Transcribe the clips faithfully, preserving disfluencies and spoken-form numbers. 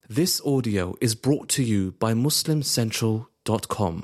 This audio is brought to you by Muslim Central dot com.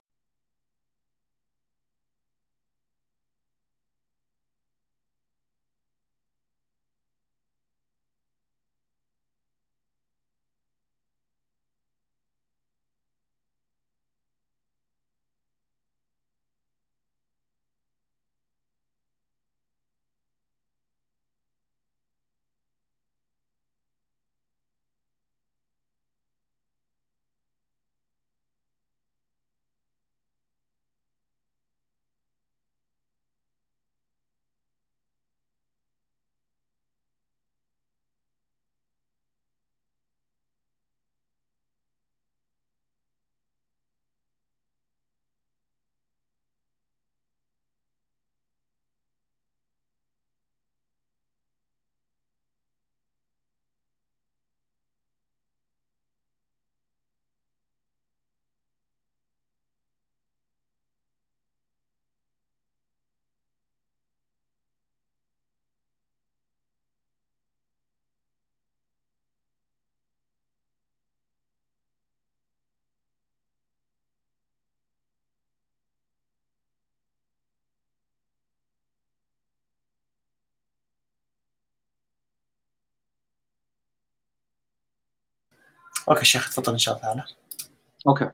اوكي شيخ تفضل ان شاء الله تعالى. اوكي.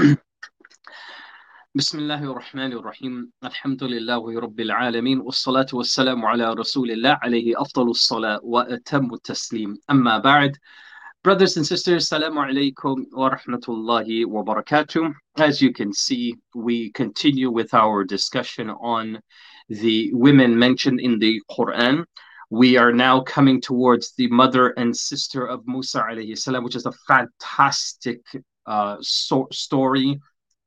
بسم الله الرحمن الرحيم. الحمد لله رب العالمين والصلاة والسلام على رسول الله عليه أفضل الصلاة وأتم التسليم. أما بعد, brothers and sisters, Assalamu alaikum wa rahmatullahi wa barakatuh. As you can see, we continue with our discussion on the women mentioned in the Quran. We are now coming towards the mother and sister of Musa alayhi salam, which is a fantastic uh, so story.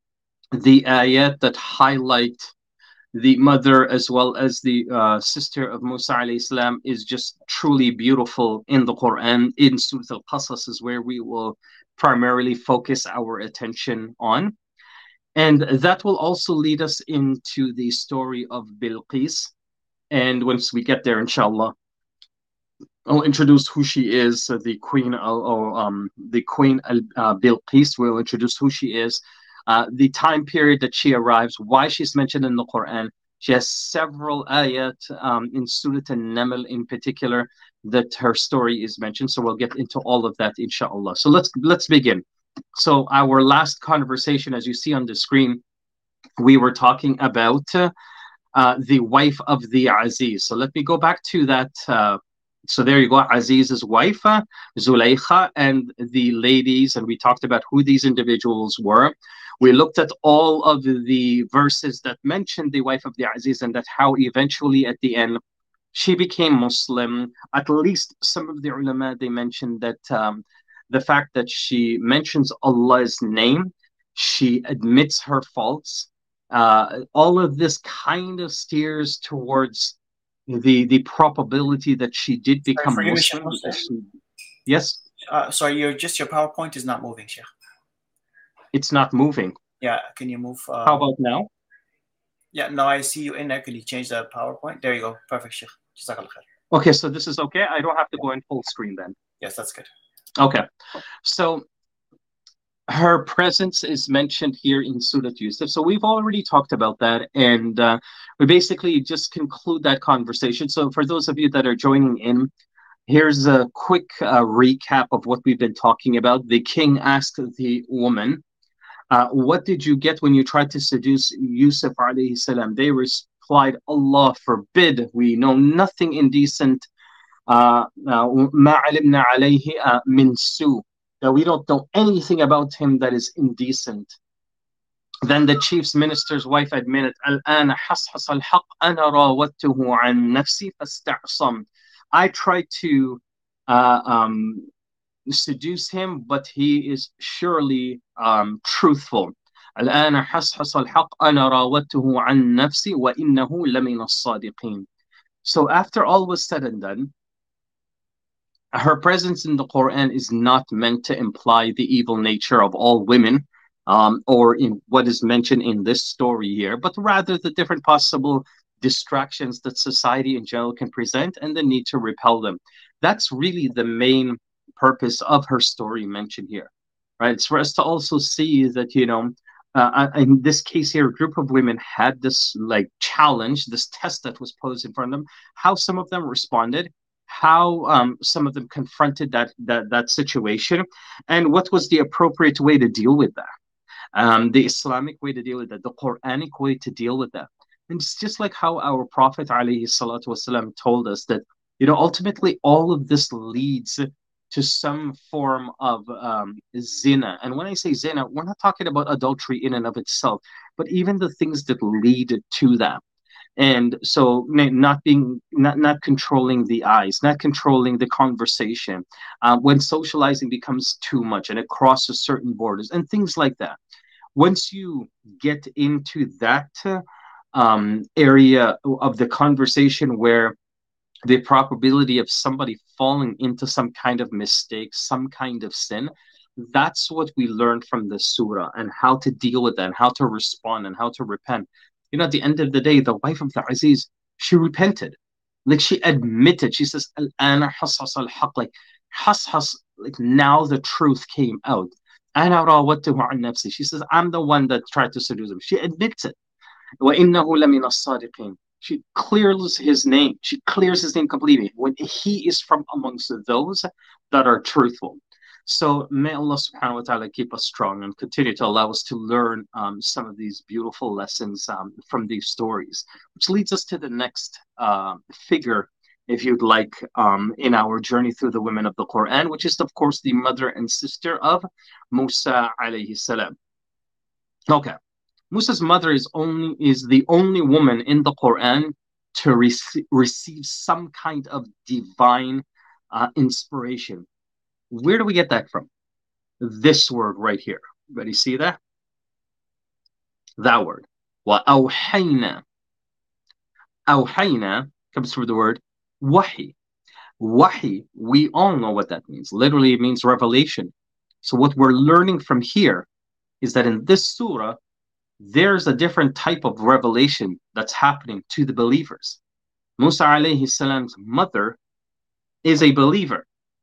The ayat that highlight the mother as well as the uh, sister of Musa alayhi salam is just truly beautiful in the Quran. In Surah Al-Qasas is where we will primarily focus our attention on. And that will also lead us into the story of Bilqis. And once we get there, inshallah, I'll introduce who she is, uh, the queen, uh, or um, the queen uh, Bilqis. We'll introduce who she is, uh, the time period that she arrives, why she's mentioned in the Quran. She has several ayat um, in Surah An-Naml in particular that her story is mentioned. So we'll get into all of that, inshallah. So let's let's begin. So our last conversation, as you see on the screen, we were talking about uh, uh, the wife of the Aziz. So let me go back to that. Uh, So there you go, Aziz's wife, uh, Zulaykha, and the ladies, and we talked about who these individuals were. We looked at all of the verses that mentioned the wife of the Aziz and that how eventually at the end she became Muslim. At least some of the ulama, they mentioned that um, the fact that she mentions Allah's name, she admits her faults, uh, all of this kind of steers towards the the probability that she did become Sorry, Muslim. She, yes? Uh, sorry, you're just your PowerPoint is not moving, Sheikh. It's not moving. Yeah, can you move? Uh, How about now? Yeah, now I see you in there. Can you change the PowerPoint? There you go. Perfect, Sheikh. Jazakallah khair. Okay, so this is okay. I don't have to go in full screen then. Yes, that's good. Okay, so her presence is mentioned here in Surah Yusuf. So we've already talked about that, and uh, we basically just conclude that conversation. So for those of you that are joining in, here's a quick uh, recap of what we've been talking about. The king asked the woman, uh, what did you get when you tried to seduce Yusuf alayhi salam? They replied, Allah forbid, we know nothing indecent. مَا عَلِمْنَا عَلَيْهِ مِنْ سُوءٍ, that we don't know anything about him that is indecent. Then the chief's minister's wife admitted, الآن حصحص الحق أنا راودته عن نفسي فاستعصم. I tried to uh, um, seduce him, but he is surely um, truthful. الآن حصحص الحق أنا راودته عن نفسي وإنه لمن الصادقين. So after all was said and done, her presence in the Quran is not meant to imply the evil nature of all women, um, or in what is mentioned in this story here, but rather the different possible distractions that society in general can present and the need to repel them. That's really the main purpose of her story mentioned here, right? It's for us to also see that, you know, uh, in this case here, a group of women had this like challenge, this test that was posed in front of them, how some of them responded, how um, some of them confronted that, that, that situation, and what was the appropriate way to deal with that. Um, the Islamic way to deal with that, the Quranic way to deal with that. And it's just like how our Prophet ﷺ told us that, you know, ultimately all of this leads to some form of um, zina. And when I say zina, we're not talking about adultery in and of itself, but even the things that lead to that. And so not being, not, not controlling the eyes, not controlling the conversation, uh, when socializing becomes too much and it crosses certain borders and things like that. Once you get into that um, area of the conversation where the probability of somebody falling into some kind of mistake, some kind of sin, that's what we learned from the surah, and how to deal with that, and how to respond, and how to repent. You know, at the end of the day, the wife of the Aziz, she repented. Like, she admitted, she says, Al-ana hasas al-haq, like, has, like, now the truth came out. Ana rawattuhu an nafsi. She says, I'm the one that tried to seduce him. She admits it. Wa innahu lamina as-sadiqin. She clears his name. She clears his name completely when he is from amongst those that are truthful. So may Allah subhanahu wa ta'ala keep us strong and continue to allow us to learn um, some of these beautiful lessons um, from these stories, which leads us to the next uh, figure, if you'd like, um, in our journey through the women of the Quran, which is, of course, the mother and sister of Musa alayhi salam. Okay. Musa's mother is only is the only woman in the Quran to rec- receive some kind of divine uh, inspiration. Where do we get that from? This word right here. Everybody see that? That word. وَأَوْحَيْنَا. أَوْحَيْنَا comes from the word wahi. Wahi, we all know what that means. Literally, it means revelation. So what we're learning from here is that in this surah, there's a different type of revelation that's happening to the believers. Musa alayhi salam's mother is a believer.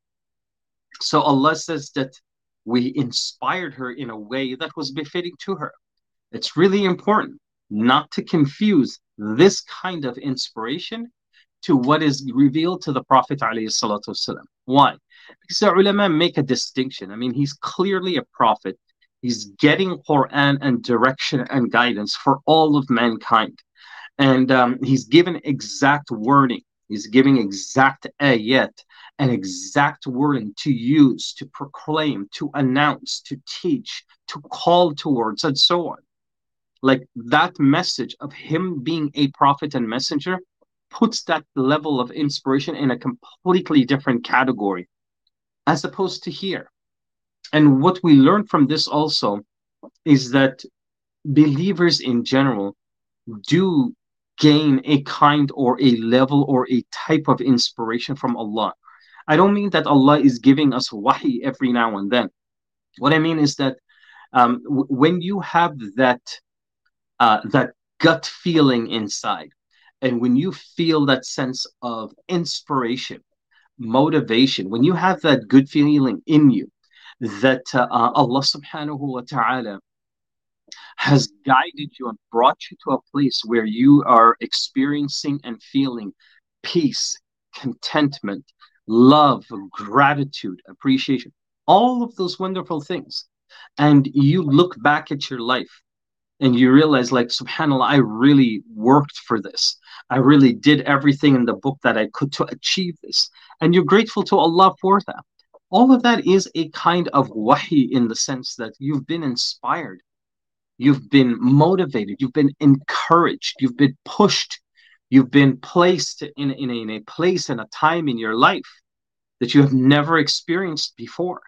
So Allah says that we inspired her in a way that was befitting to her. It's really important not to confuse this kind of inspiration to what is revealed to the Prophet alayhi salatu wasalam. Why? Because the ulama make a distinction. I mean, he's clearly a prophet. He's getting Quran and direction and guidance for all of mankind. And um, he's given exact wording. He's giving exact ayat and exact wording to use, to proclaim, to announce, to teach, to call towards, and so on. Like, that message of him being a prophet and messenger puts that level of inspiration in a completely different category, as opposed to here. And what we learn from this also is that believers in general do gain a kind or a level or a type of inspiration from Allah. I don't mean that Allah is giving us wahi every now and then. What I mean is that um, w- when you have that uh, that gut feeling inside, and when you feel that sense of inspiration, motivation, when you have that good feeling in you, that uh, Allah subhanahu wa ta'ala has guided you and brought you to a place where you are experiencing and feeling peace, contentment, love, gratitude, appreciation, all of those wonderful things. And you look back at your life and you realize, like, subhanAllah, I really worked for this. I really did everything in the book that I could to achieve this. And you're grateful to Allah for that. All of that is a kind of wahi, in the sense that you've been inspired. You've been motivated. You've been encouraged. You've been pushed. You've been placed in, in, a, in a place and a time in your life that you have never experienced before.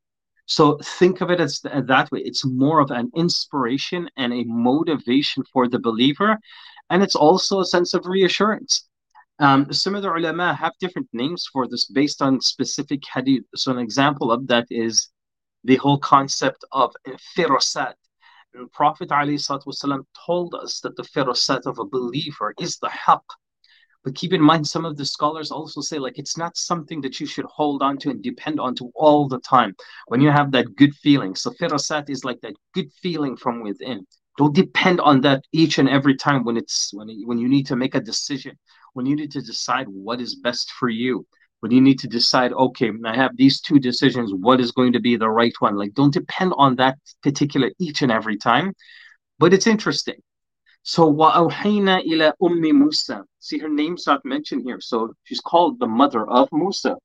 So think of it as th- that way. It's more of an inspiration and a motivation for the believer. And it's also a sense of reassurance. Um, some of the ulama have different names for this based on specific hadith. So an example of that is the whole concept of firasat. And Prophet ﷺ told us that the firasat of a believer is the haqq. But keep in mind, some of the scholars also say, like, it's not something that you should hold on to and depend on to all the time. When you have that good feeling, so firasat is like that good feeling from within. Don't depend on that each and every time when it's when when you need to make a decision, when you need to decide what is best for you, when you need to decide, okay, I have these two decisions, what is going to be the right one? Like, don't depend on that particular each and every time. But it's interesting. So وَأَوْحَيْنَا إِلَى أُمِّ مُوسَى. See, her name's not mentioned here. So she's called the mother of Musa.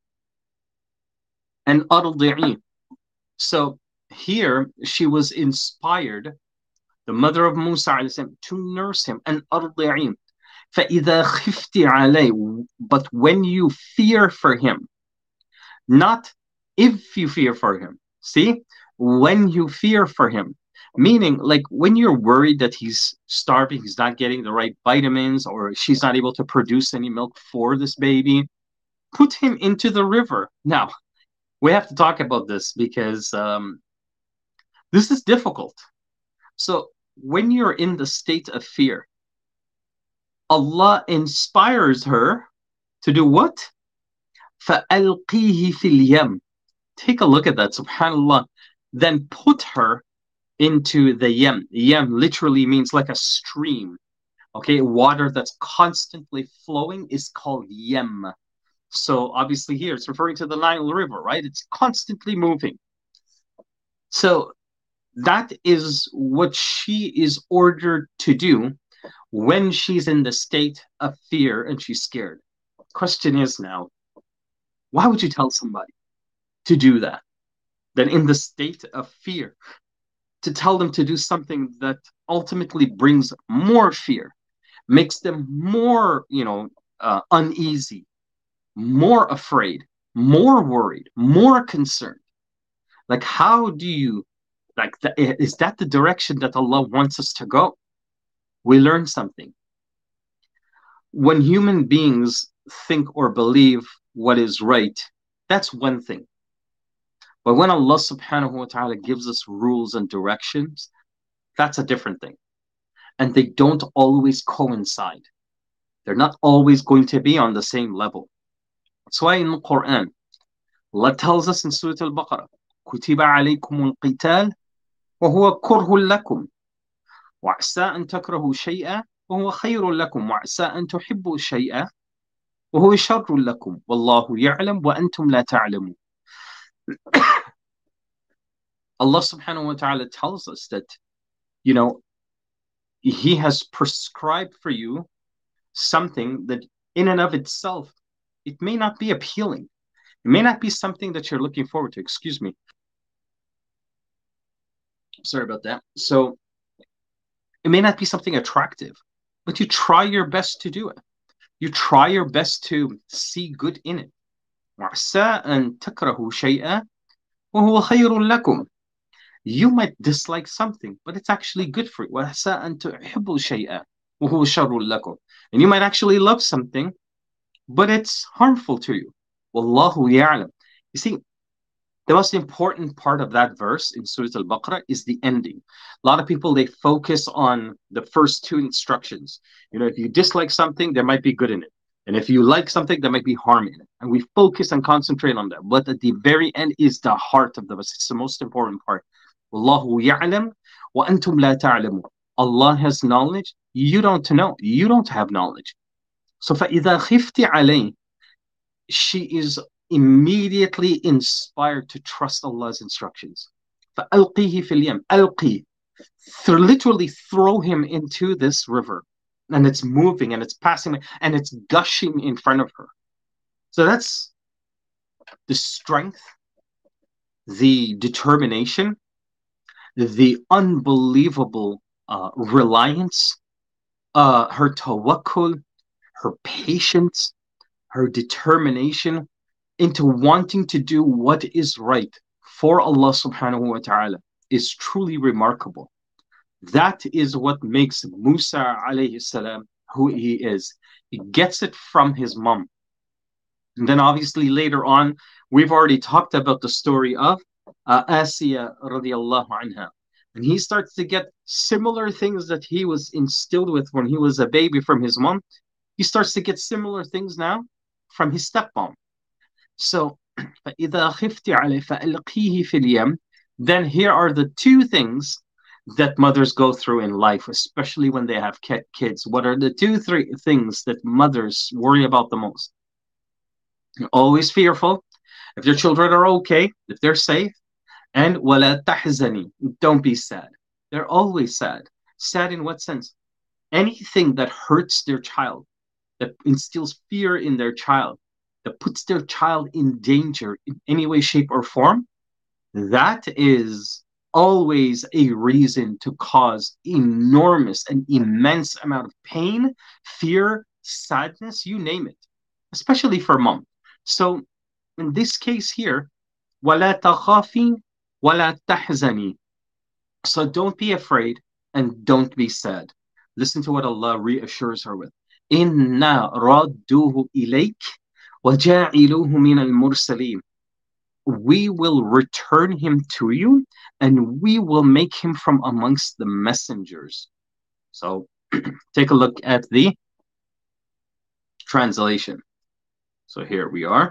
And أَرْضِعِي. So here she was inspired, the mother of Musa, to nurse him. And أَرْضِعِي. فَإِذَا خِفْتِ عَلَيْهِ. But when you fear for him, not if you fear for him. See, when you fear for him. Meaning, like, when you're worried that he's starving, he's not getting the right vitamins, or she's not able to produce any milk for this baby, put him into the river. Now, we have to talk about this because um, this is difficult. So, when you're in the state of fear, Allah inspires her to do what? فَأَلْقِيهِ فِي الْيَمِّ. Take a look at that, subhanAllah. Then put her into the yam. Yam literally means like a stream. Okay, water that's constantly flowing is called yam. So obviously here it's referring to the Nile River, right? It's constantly moving. So that is what she is ordered to do when she's in the state of fear and she's scared. Question is now, why would you tell somebody to do that? That in the state of fear, to tell them to do something that ultimately brings more fear, makes them more, you know, uh, uneasy, more afraid, more worried, more concerned. Like, how do you, like, th- is that the direction that Allah wants us to go? We learn something. When human beings think or believe what is right, that's one thing. But when Allah subhanahu wa ta'ala gives us rules and directions, that's a different thing. And they don't always coincide. They're not always going to be on the same level. That's why in the Quran, Allah tells us in Surah Al-Baqarah, كُتِبَ عَلَيْكُمُ الْقِتَالِ وَهُوَ كُرْهٌ لَكُمْ وَعَسَىٰ أَن تَكْرَهُوا شَيْئًا وَهُوَ خَيْرٌ لَكُمْ وَعَسَىٰ أَن تُحِبُّوا شَيْئًا وَهُوَ شَرٌّ لَكُمْ وَاللَّهُ يَعْلَمُ وَأَنْتُمْ لَا تَعْلَمُونَ. Allah subhanahu wa ta'ala tells us that, you know, He has prescribed for you something that in and of itself, it may not be appealing. It may not be something that you're looking forward to. Excuse me. Sorry about that. So it may not be something attractive, but you try your best to do it. You try your best to see good in it. وَعَسَىٰ أَن تَكْرَهُوا شَيْئًا وَهُوَ خَيْرٌ لَكُمْ. You might dislike something, but it's actually good for you. وَعَسَىٰ أَن تُحِبُّوا شَيْئًا وَهُوَ شَرٌّ لَكُمْ. And you might actually love something, but it's harmful to you. وَاللَّهُ يَعْلَمُ. You see, the most important part of that verse in Surah Al-Baqarah is the ending. A lot of people, they focus on the first two instructions. You know, if you dislike something, there might be good in it. And if you like something, there might be harm in it. And we focus and concentrate on that. But at the very end is the heart of the verse. It's the most important part. Wallahu ya'lam wa antum la ta'lamun. Allah has knowledge. You don't know. You don't have knowledge. So فَإِذَا خِفْتِ عَلَيْهِ, she is immediately inspired to trust Allah's instructions. فَأَلْقِيهِ فِي الْيَمِّ. أَلْقِي. Literally throw him into this river. And it's moving and it's passing and it's gushing in front of her. So that's the strength, the determination, the unbelievable uh, reliance, uh, her tawakkul, her patience, her determination into wanting to do what is right for Allah subhanahu wa ta'ala is truly remarkable. That is what makes Musa alayhi salam who he is. He gets it from his mom. And then obviously later on, we've already talked about the story of uh, Asiya radiallahu anha. And he starts to get similar things that he was instilled with when he was a baby from his mom. he starts to get similar things now from his stepmom. So, فَإِذَا خِفْتِ عَلَيْهِ فَأَلْقِيهِ فِي الْيَمِّ. Then here are the two things that mothers go through in life, especially when they have kids. What are the two, three things that mothers worry about the most? You're always fearful if their children are okay, if they're safe. And وَلَا تَحْزَنِي. Don't be sad. They're always sad. Sad in what sense? Anything that hurts their child, that instills fear in their child, that puts their child in danger in any way, shape, or form, that is always a reason to cause enormous and immense amount of pain, fear, sadness, you name it, especially for mom. So in this case here, وَلَا تَخَافِي وَلَا تَحْزَنِي. So don't be afraid and don't be sad. Listen to what Allah reassures her with. إِنَّا رَادُّوهُ إِلَيْكَ وَجَاعِلُوهُ مِنَ الْمُرْسَلِينَ. We will return him to you and we will make him from amongst the messengers. So take a look at the translation. So here we are.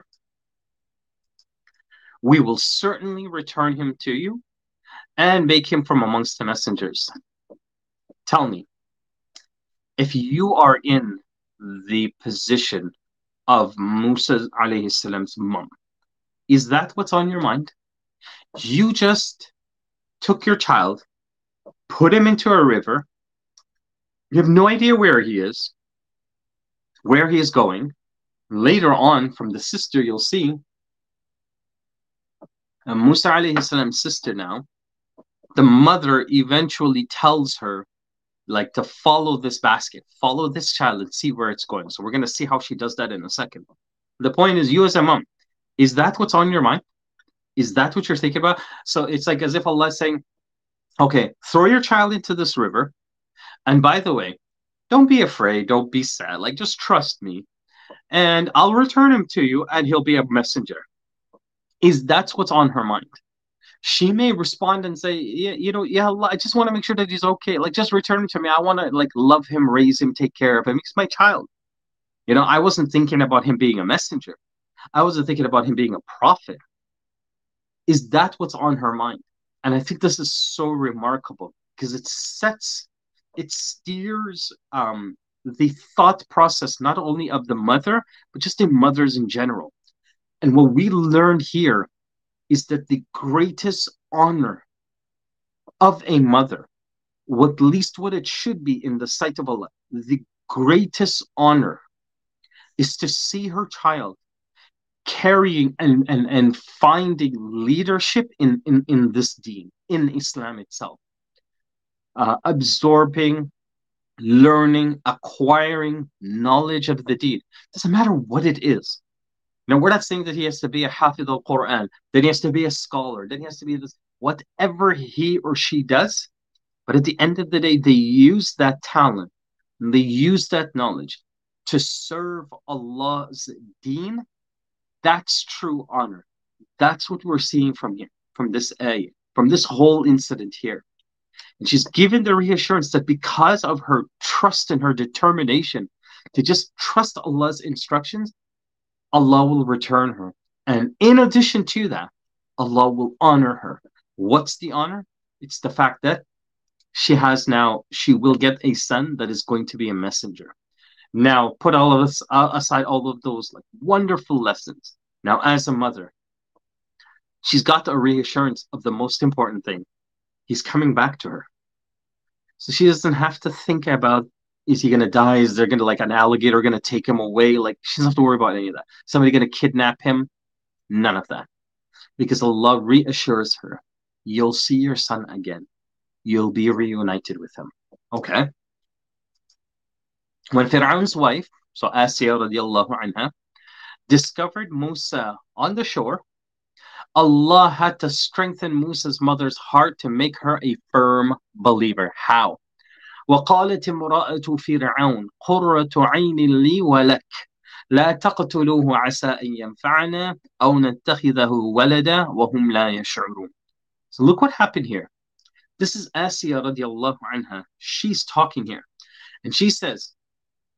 We will certainly return him to you and make him from amongst the messengers. Tell me, if you are in the position of Musa alayhi salam's mom, is that what's on your mind? You just took your child, put him into a river. You have no idea where he is, where he is going. Later on, from the sister, you'll see uh, Musa alayhi salam's sister now, the mother eventually tells her, like, to follow this basket, follow this child and see where it's going. So we're going to see how she does that in a second. The point is, you as a mom, is that what's on your mind? Is that what you're thinking about? So it's like as if Allah is saying, okay, throw your child into this river. And by the way, don't be afraid. Don't be sad. Like, just trust me. And I'll return him to you and he'll be a messenger. Is that what's on her mind? She may respond and say, yeah, you know, yeah, Allah, I just want to make sure that he's okay. Like, just return him to me. I want to, like, love him, raise him, take care of him. He's my child. You know, I wasn't thinking about him being a messenger. I wasn't thinking about him being a prophet. Is that what's on her mind? And I think this is so remarkable because it sets, it steers um, the thought process not only of the mother, but just in mothers in general. And what we learn here is that the greatest honor of a mother, or at least what it should be in the sight of Allah, the greatest honor is to see her child carrying and, and, and finding leadership in, in, in this deen, in Islam itself. Uh, absorbing, learning, acquiring knowledge of the deen. Doesn't matter what it is. Now, we're not saying that he has to be a Hafidh al-Quran, that he has to be a scholar, that he has to be this, whatever he or she does. But at the end of the day, they use that talent, and they use that knowledge to serve Allah's deen. That's true honor. That's what we're seeing from here, from this ayah, from this whole incident here. And she's given the reassurance that because of her trust and her determination to just trust Allah's instructions, Allah will return her. And in addition to that, Allah will honor her. What's the honor? It's the fact that she has now, she will get a son that is going to be a messenger. Now, put all of us uh, aside all of those like wonderful lessons. Now, as a mother, she's got a reassurance of the most important thing. He's coming back to her. So she doesn't have to think about, is he going to die? Is there going to, like, an alligator going to take him away? Like, she doesn't have to worry about any of that. Somebody going to kidnap him? None of that. Because Allah reassures her, you'll see your son again. You'll be reunited with him. Okay? When Fir'aun's wife, so Asiyah radiallahu anha, discovered Musa on the shore, Allah had to strengthen Musa's mother's heart to make her a firm believer. How? وقالت امرأة فرعون قرة عين لي ولك لا تقتلوه عسى أن ينفعنا أو نتخذه ولدا وهم لا يشعرون. So look what happened here. This is Asiyah radiallahu anha. She's talking here. And she says,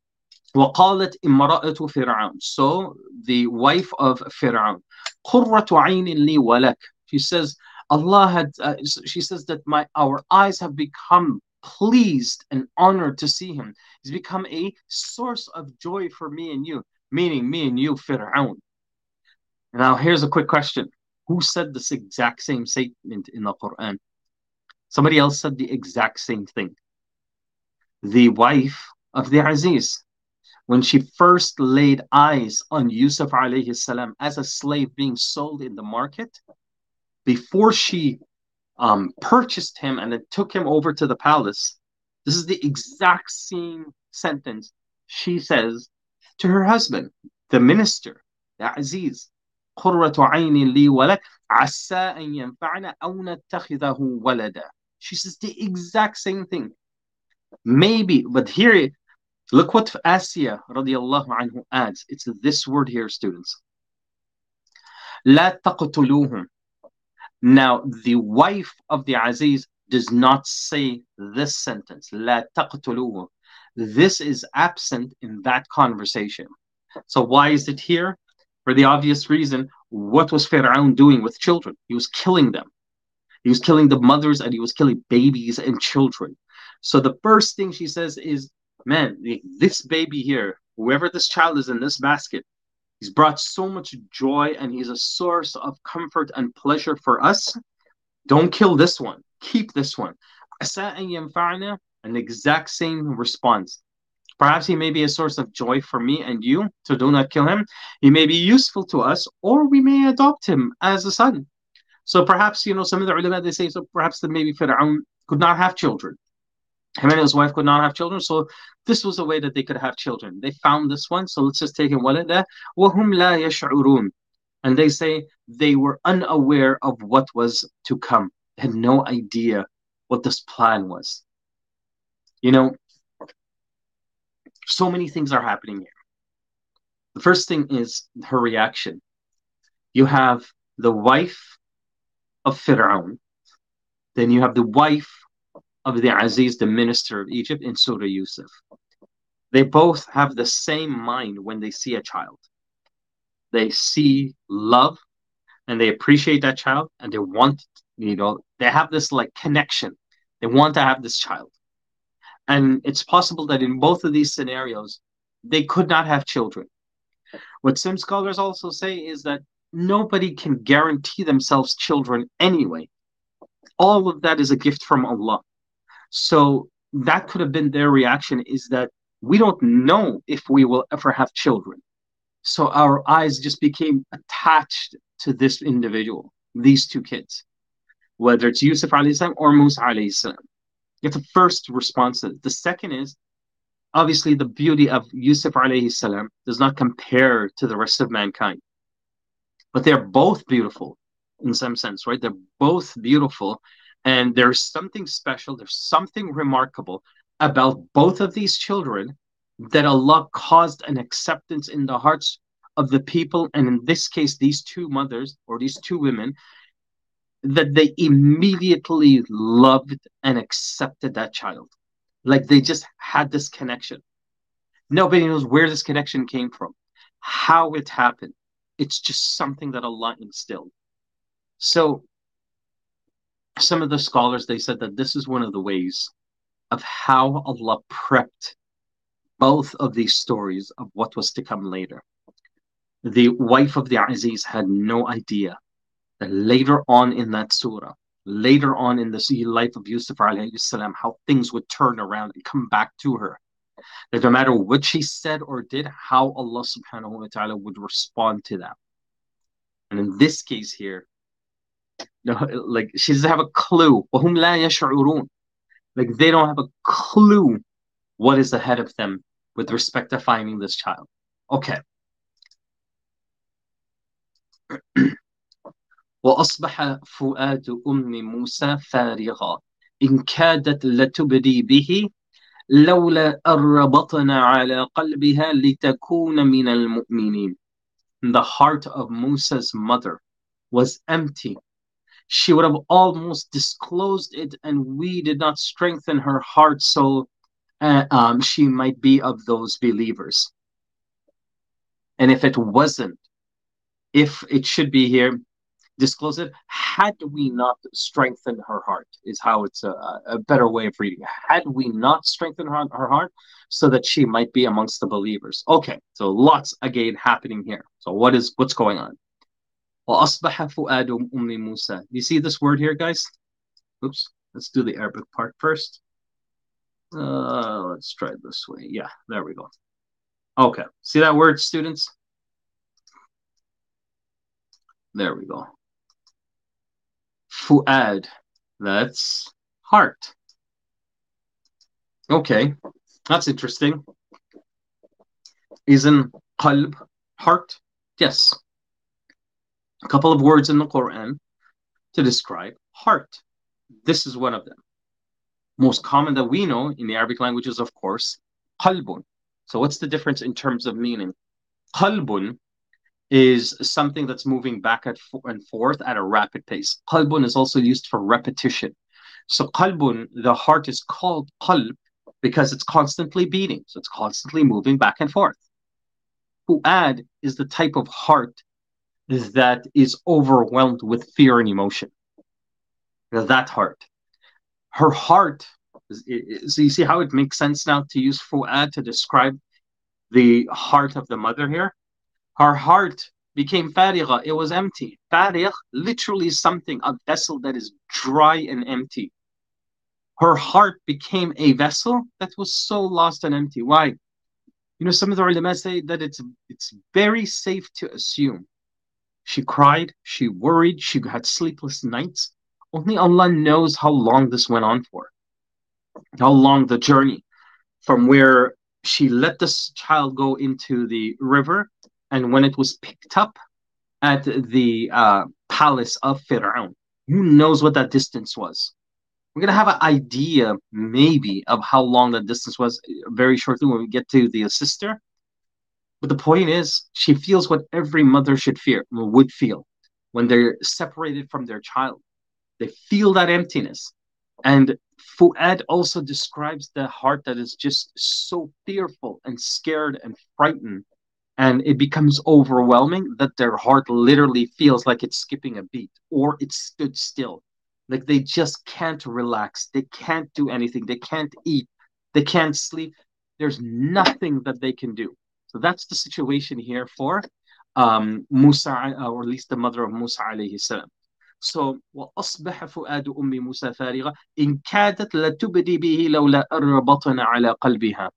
وقالت امرأة فرعون. So the wife of Fir'aun. قرة عين لي ولك. She says, Allah had, uh, she says that my our eyes have become pleased and honored to see him. He's become a source of joy for me and you, meaning me and you, Fir'aun. Now here's a quick question. Who said this exact same statement in the Quran? Somebody else said the exact same thing. The wife of the Aziz, when she first laid eyes on Yusuf alayhi salam as a slave being sold in the market, before she um, purchased him and then took him over to the palace, this is the exact same sentence she says to her husband, the minister, the Aziz. قرة عين لي ولك عسى أن ينفعنا أو نتخذه ولدا. She says the exact same thing. Maybe, but here, look what Asiya radiallahu anhu adds. It's this word here, students. لا تقتلوهم. Now, the wife of the Aziz does not say this sentence. لا تقتلوهم. This is absent in that conversation. So why is it here? For the obvious reason, what was Fir'aun doing with children? He was killing them. He was killing the mothers and he was killing babies and children. So the first thing she says is, man, this baby here, whoever this child is in this basket, he's brought so much joy and he's a source of comfort and pleasure for us. Don't kill this one. Keep this one. An exact same response. Perhaps he may be a source of joy for me and you, so do not kill him. He may be useful to us, or we may adopt him as a son. So perhaps, you know, some of the ulama, they say, so perhaps that maybe Fir'aun could not have children. Him and his wife could not have children, so this was a way that they could have children. They found this one, so let's just take him. وَلَدَ وَهُمْ لَا يَشْعُرُونَ. And they say they were unaware of what was to come. They had no idea what this plan was. You know, so many things are happening here. The first thing is her reaction. You have the wife of Fir'aun. Then you have the wife of the Aziz, the minister of Egypt, in Surah Yusuf. They both have the same mind when they see a child. They see love and they appreciate that child and they want, you know, they have this like connection. They want to have this child. And it's possible that in both of these scenarios, they could not have children. What some scholars also say is that nobody can guarantee themselves children anyway. All of that is a gift from Allah. So that could have been their reaction, is that we don't know if we will ever have children. So our eyes just became attached to this individual, these two kids, whether it's Yusuf alayhi salam or Musa alayhi salam. It's the first response. The second is, obviously, the beauty of Yusuf alayhi salam does not compare to the rest of mankind. But they're both beautiful in some sense, right? They're both beautiful. And there's something special, there's something remarkable about both of these children that Allah caused an acceptance in the hearts of the people. And in this case, these two mothers or these two women, that they immediately loved and accepted that child. Like they just had this connection. Nobody knows where this connection came from, how it happened. It's just something that Allah instilled. So some of the scholars, they said that this is one of the ways of how Allah prepped both of these stories of what was to come later. The wife of the Aziz had no idea that later on in that surah, later on in the life of Yusuf alayhi salam, how things would turn around and come back to her. That no matter what she said or did, how Allah subhanahu wa ta'ala would respond to that. And in this case here, no, like she doesn't have a clue. وَهُمْ لَا يَشْعُرُونَ. Like they don't have a clue what is ahead of them with respect to finding this child. Okay. وأصبح فؤاد أم موسى فارغا إن كادت لتبدي به لولا أربطنا على قلبها لتكون من المؤمنين. The heart of Musa's mother was empty. She would have almost disclosed it, and we did not strengthen her heart so uh, um, she might be of those believers. And if it wasn't, if it should be here, disclose it, had we not strengthened her heart, is how it's a, a better way of reading it. Had we not strengthened her, her heart so that she might be amongst the believers. Okay, so lots again happening here. So what is what's going on? وَأَصْبَحَ فُؤَادُ أُمِّ مُوسَى. You see this word here, guys? Oops, let's do the Arabic part first. Uh, let's try it this way. Yeah, there we go. Okay, see that word, students? There we go. Fu'ad, that's heart. Okay, that's interesting. Isn't qalb heart? Yes. A couple of words in the Quran to describe heart. This is one of them. Most common that we know in the Arabic language is, of course, qalbun. So what's the difference in terms of meaning? Qalbun is something that's moving back and forth at a rapid pace. Qalbun is also used for repetition. So qalbun, the heart is called qalb because it's constantly beating. So it's constantly moving back and forth. Fu'ad is the type of heart that is overwhelmed with fear and emotion. That heart. Her heart, so you see how it makes sense now to use fu'ad to describe the heart of the mother here? Her heart became farigha, it was empty. Farigh, literally something, a vessel that is dry and empty. Her heart became a vessel that was so lost and empty. Why? You know, some of the ulama say that it's it's very safe to assume she cried, she worried, she had sleepless nights. Only Allah knows how long this went on for. How long the journey from where she let this child go into the river and when it was picked up at the uh, palace of Fir'aun. Who knows what that distance was? We're going to have an idea, maybe, of how long that distance was very shortly when we get to the sister. But the point is, she feels what every mother should fear, would feel when they're separated from their child. They feel that emptiness. And Fu'ad also describes the heart that is just so fearful and scared and frightened. And it becomes overwhelming that their heart literally feels like it's skipping a beat or it stood still. Like they just can't relax. They can't do anything. They can't eat. They can't sleep. There's nothing that they can do. So that's the situation here for um, Musa, or at least the mother of Musa alayhi salam. So, وَأَصْبَحَ فُؤَادُ أُمِّ مُوسَى فَارِغًا إِنْ كَادَتْ لَتُبْدِي بِهِ لَوْلَا أَرْبَطْنَا عَلَى قَلْبِهَا.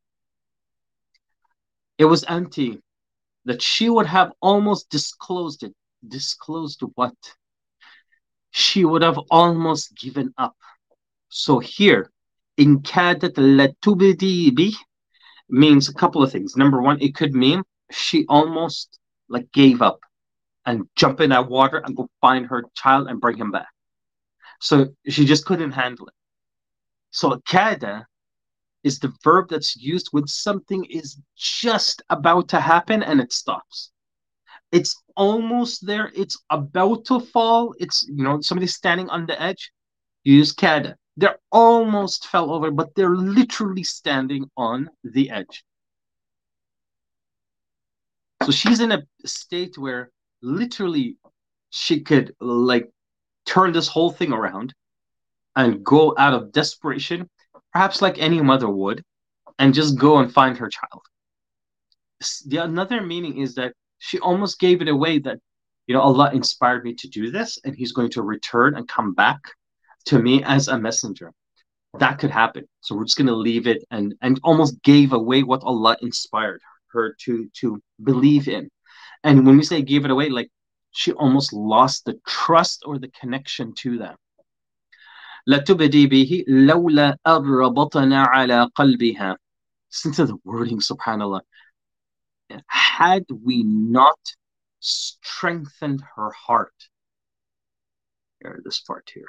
It was empty, that she would have almost disclosed it. Disclosed what? She would have almost given up. So here, in kadat latubdi bih means a couple of things. Number one, it could mean she almost like gave up and jump in that water and go find her child and bring him back. So she just couldn't handle it. So kada is the verb that's used when something is just about to happen and it stops. It's almost there. It's about to fall. It's, you know, somebody's standing on the edge. You use kada. They almost fell over, but they're literally standing on the edge. So she's in a state where literally she could like turn this whole thing around and go out of desperation, perhaps like any mother would, and just go and find her child. The another meaning is that she almost gave it away that, you know, Allah inspired me to do this and he's going to return and come back to me as a messenger. That could happen. So we're just going to leave it and, and almost gave away what Allah inspired her to, to believe in. And when we say gave it away, like she almost lost the trust or the connection to that. لَتُبْدِي بِهِ لَوْلَا أَرَّبَطْنَا عَلَى قَلْبِهَا. Listen to the wording, subhanAllah. Had we not strengthened her heart. Here, this part here.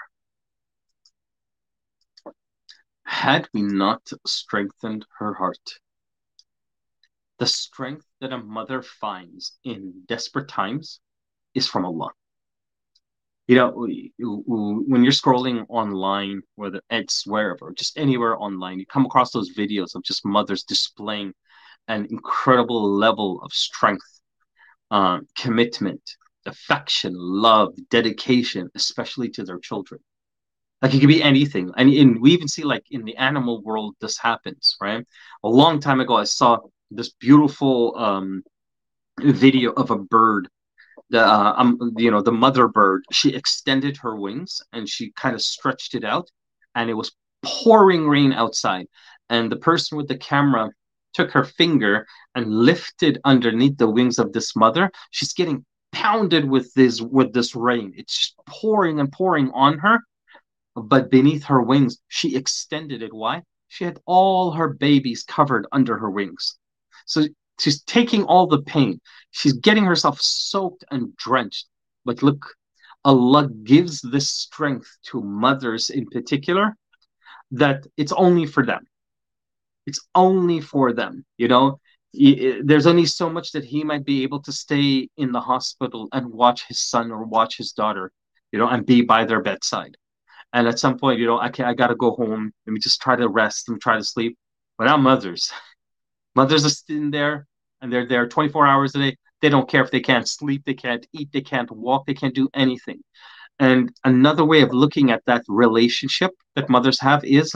Had we not strengthened her heart. The strength that a mother finds in desperate times is from Allah. You know, when you're scrolling online, whether it's wherever, just anywhere online, you come across those videos of just mothers displaying an incredible level of strength, uh, commitment, affection, love, dedication, especially to their children. Like it could be anything. And, and we even see like in the animal world, this happens, right? A long time ago, I saw this beautiful um, video of a bird. The uh, um, you know, the mother bird, she extended her wings and she kind of stretched it out, and it was pouring rain outside. And the person with the camera took her finger and lifted underneath the wings of this mother. She's getting pounded with this with this rain. It's just pouring and pouring on her. But beneath her wings, she extended it. Why? She had all her babies covered under her wings. So she's taking all the pain. She's getting herself soaked and drenched. But look, Allah gives this strength to mothers in particular, that it's only for them. It's only for them. You know, there's only so much that he might be able to stay in the hospital and watch his son or watch his daughter, you know, and be by their bedside. And at some point, you know, I can't, I got to go home. Let me just try to rest and try to sleep. But now mothers, mothers are sitting there and they're there twenty-four hours a day. They don't care if they can't sleep, they can't eat, they can't walk, they can't do anything. And another way of looking at that relationship that mothers have is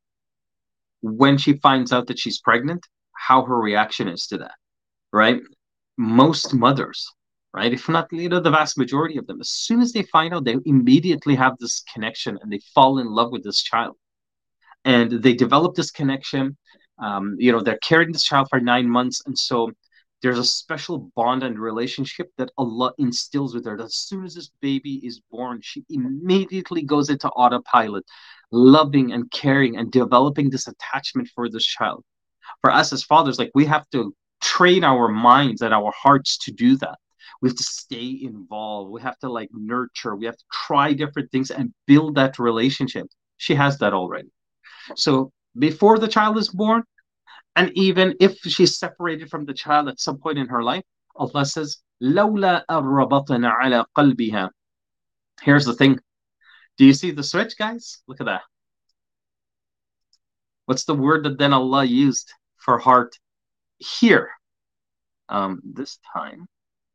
when she finds out that she's pregnant, how her reaction is to that, right? Most mothers, right, if not, you know, the vast majority of them, as soon as they find out, they immediately have this connection and they fall in love with this child. And they develop this connection. Um, you know, they're carrying this child for nine months. And so there's a special bond and relationship that Allah instills with her. That as soon as this baby is born, she immediately goes into autopilot, loving and caring and developing this attachment for this child. For us as fathers, like, we have to train our minds and our hearts to do that. We have to stay involved. We have to like nurture. We have to try different things and build that relationship. She has that already. So before the child is born, and even if she's separated from the child at some point in her life, Allah says, لَوْلَا أَرَّبَطْنَا عَلَى قَلْبِهَا. Here's the thing. Do you see the switch, guys? Look at that. What's the word that then Allah used for heart here? Um, this time,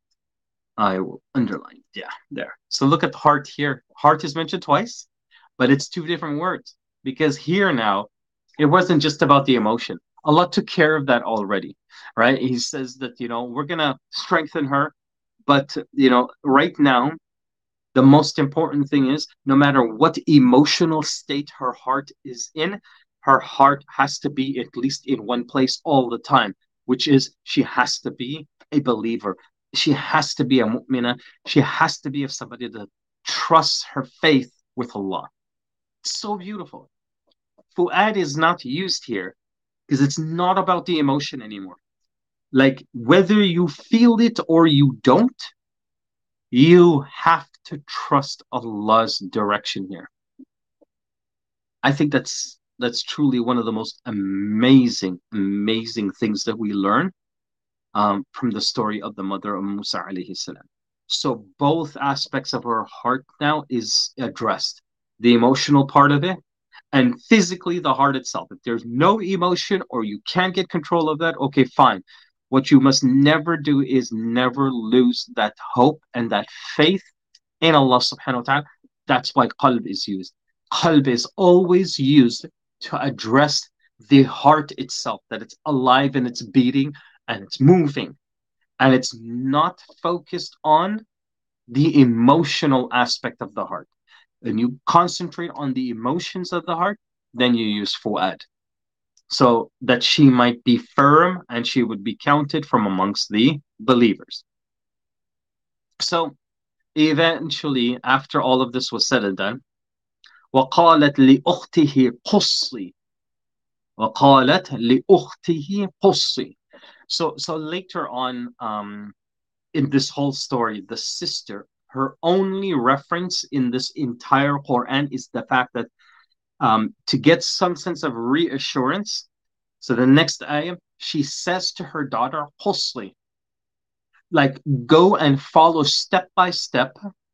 I will underline. Yeah, there. So look at the heart here. Heart is mentioned twice, but it's two different words. Because here now, it wasn't just about the emotion. Allah took care of that already, right? He says that, you know, we're going to strengthen her. But, you know, right now, the most important thing is no matter what emotional state her heart is in, her heart has to be at least in one place all the time, which is she has to be a believer. She has to be a mu'mina. She has to be of somebody that trusts her faith with Allah. It's so beautiful. Fu'ad is not used here because it's not about the emotion anymore. Like, whether you feel it or you don't, you have to trust Allah's direction here. I think that's that's truly one of the most amazing, amazing things that we learn um, from the story of the mother of Musa alayhi salam. So both aspects of her heart now is addressed. The emotional part of it, and physically the heart itself. If there's no emotion or you can't get control of that, okay, fine. What you must never do is never lose that hope and that faith in Allah subhanahu wa ta'ala. That's why qalb is used. Qalb is always used to address the heart itself, that it's alive and it's beating and it's moving. And it's not focused on the emotional aspect of the heart. And you concentrate on the emotions of the heart, then you use fu'ad. So that she might be firm and she would be counted from amongst the believers. So eventually, after all of this was said and done, وَقَالَتْ لِأُخْتِهِ قُصِّي وَقَالَتْ لِأُخْتِهِ قُصِّي. So, so later on um, in this whole story, the sister, her only reference in this entire Quran is the fact that um, to get some sense of reassurance, so the next ayah, she says to her daughter, Qusli, like, go and follow step by step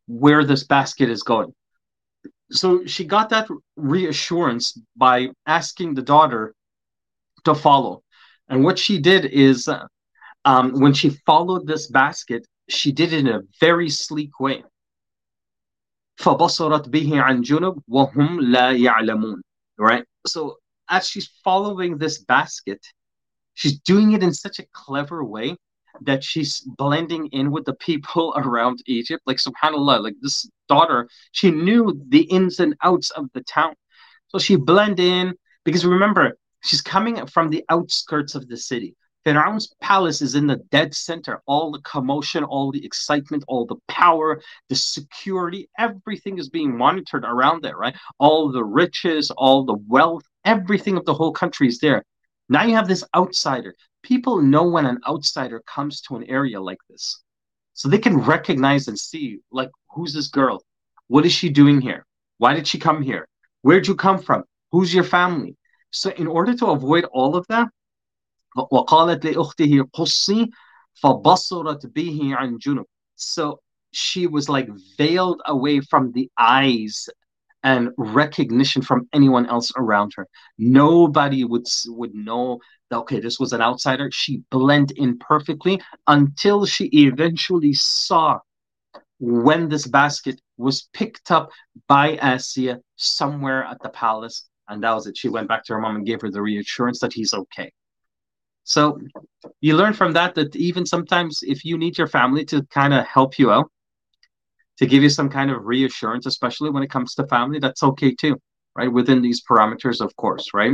where this basket is going. So she got that reassurance by asking the daughter to follow. And what she did is, uh, um, when she followed this basket, she did it in a very sleek way. فَبَصَرَتْ بِهِ عَنْ جُنُبٍ وَهُمْ لَا يَعْلَمُونَ. Right? So as she's following this basket, she's doing it in such a clever way that she's blending in with the people around Egypt. Like, subhanAllah, like this daughter, she knew the ins and outs of the town. So she blended in, because remember, she's coming from the outskirts of the city. Pharaoh's palace is in the dead center. All the commotion, all the excitement, all the power, the security, everything is being monitored around there, right? All the riches, all the wealth, everything of the whole country is there. Now you have this outsider. People know when an outsider comes to an area like this. So they can recognize and see, like, who's this girl? What is she doing here? Why did she come here? Where'd you come from? Who's your family? So in order to avoid all of that, وَقَالَتْ لِأُخْتِهِ قُصِّي فَبَصُرَتْ بِهِ عَنْ جُنُبٍ. So she was like veiled away from the eyes and recognition from anyone else around her. Nobody would would know that, okay, this was an outsider. She blended in perfectly until she eventually saw when this basket was picked up by Asiya somewhere at the palace, and that was it. She went back to her mom and gave her the reassurance that he's okay. So you learn from that that even sometimes if you need your family to kind of help you out, to give you some kind of reassurance, especially when it comes to family, that's okay too, right? Within these parameters, of course, right?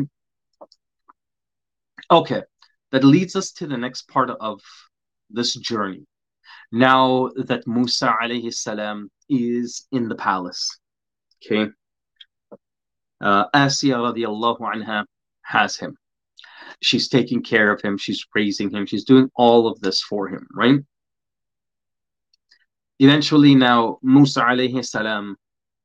Okay, that leads us to the next part of this journey. Now that Musa alayhi salam is in the palace, okay? Uh, Asiya radiallahu anha has him. She's taking care of him. She's raising him. She's doing all of this for him, right? Eventually now Musa alayhi salam,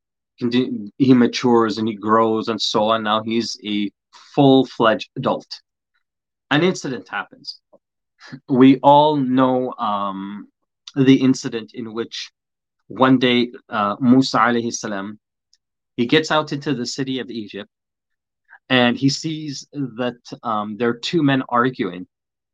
he matures and he grows and so on. Now he's a full-fledged adult. An incident happens. We all know um, the incident in which one day uh, Musa alayhi salam, he gets out into the city of Egypt and he sees that um, there are two men arguing.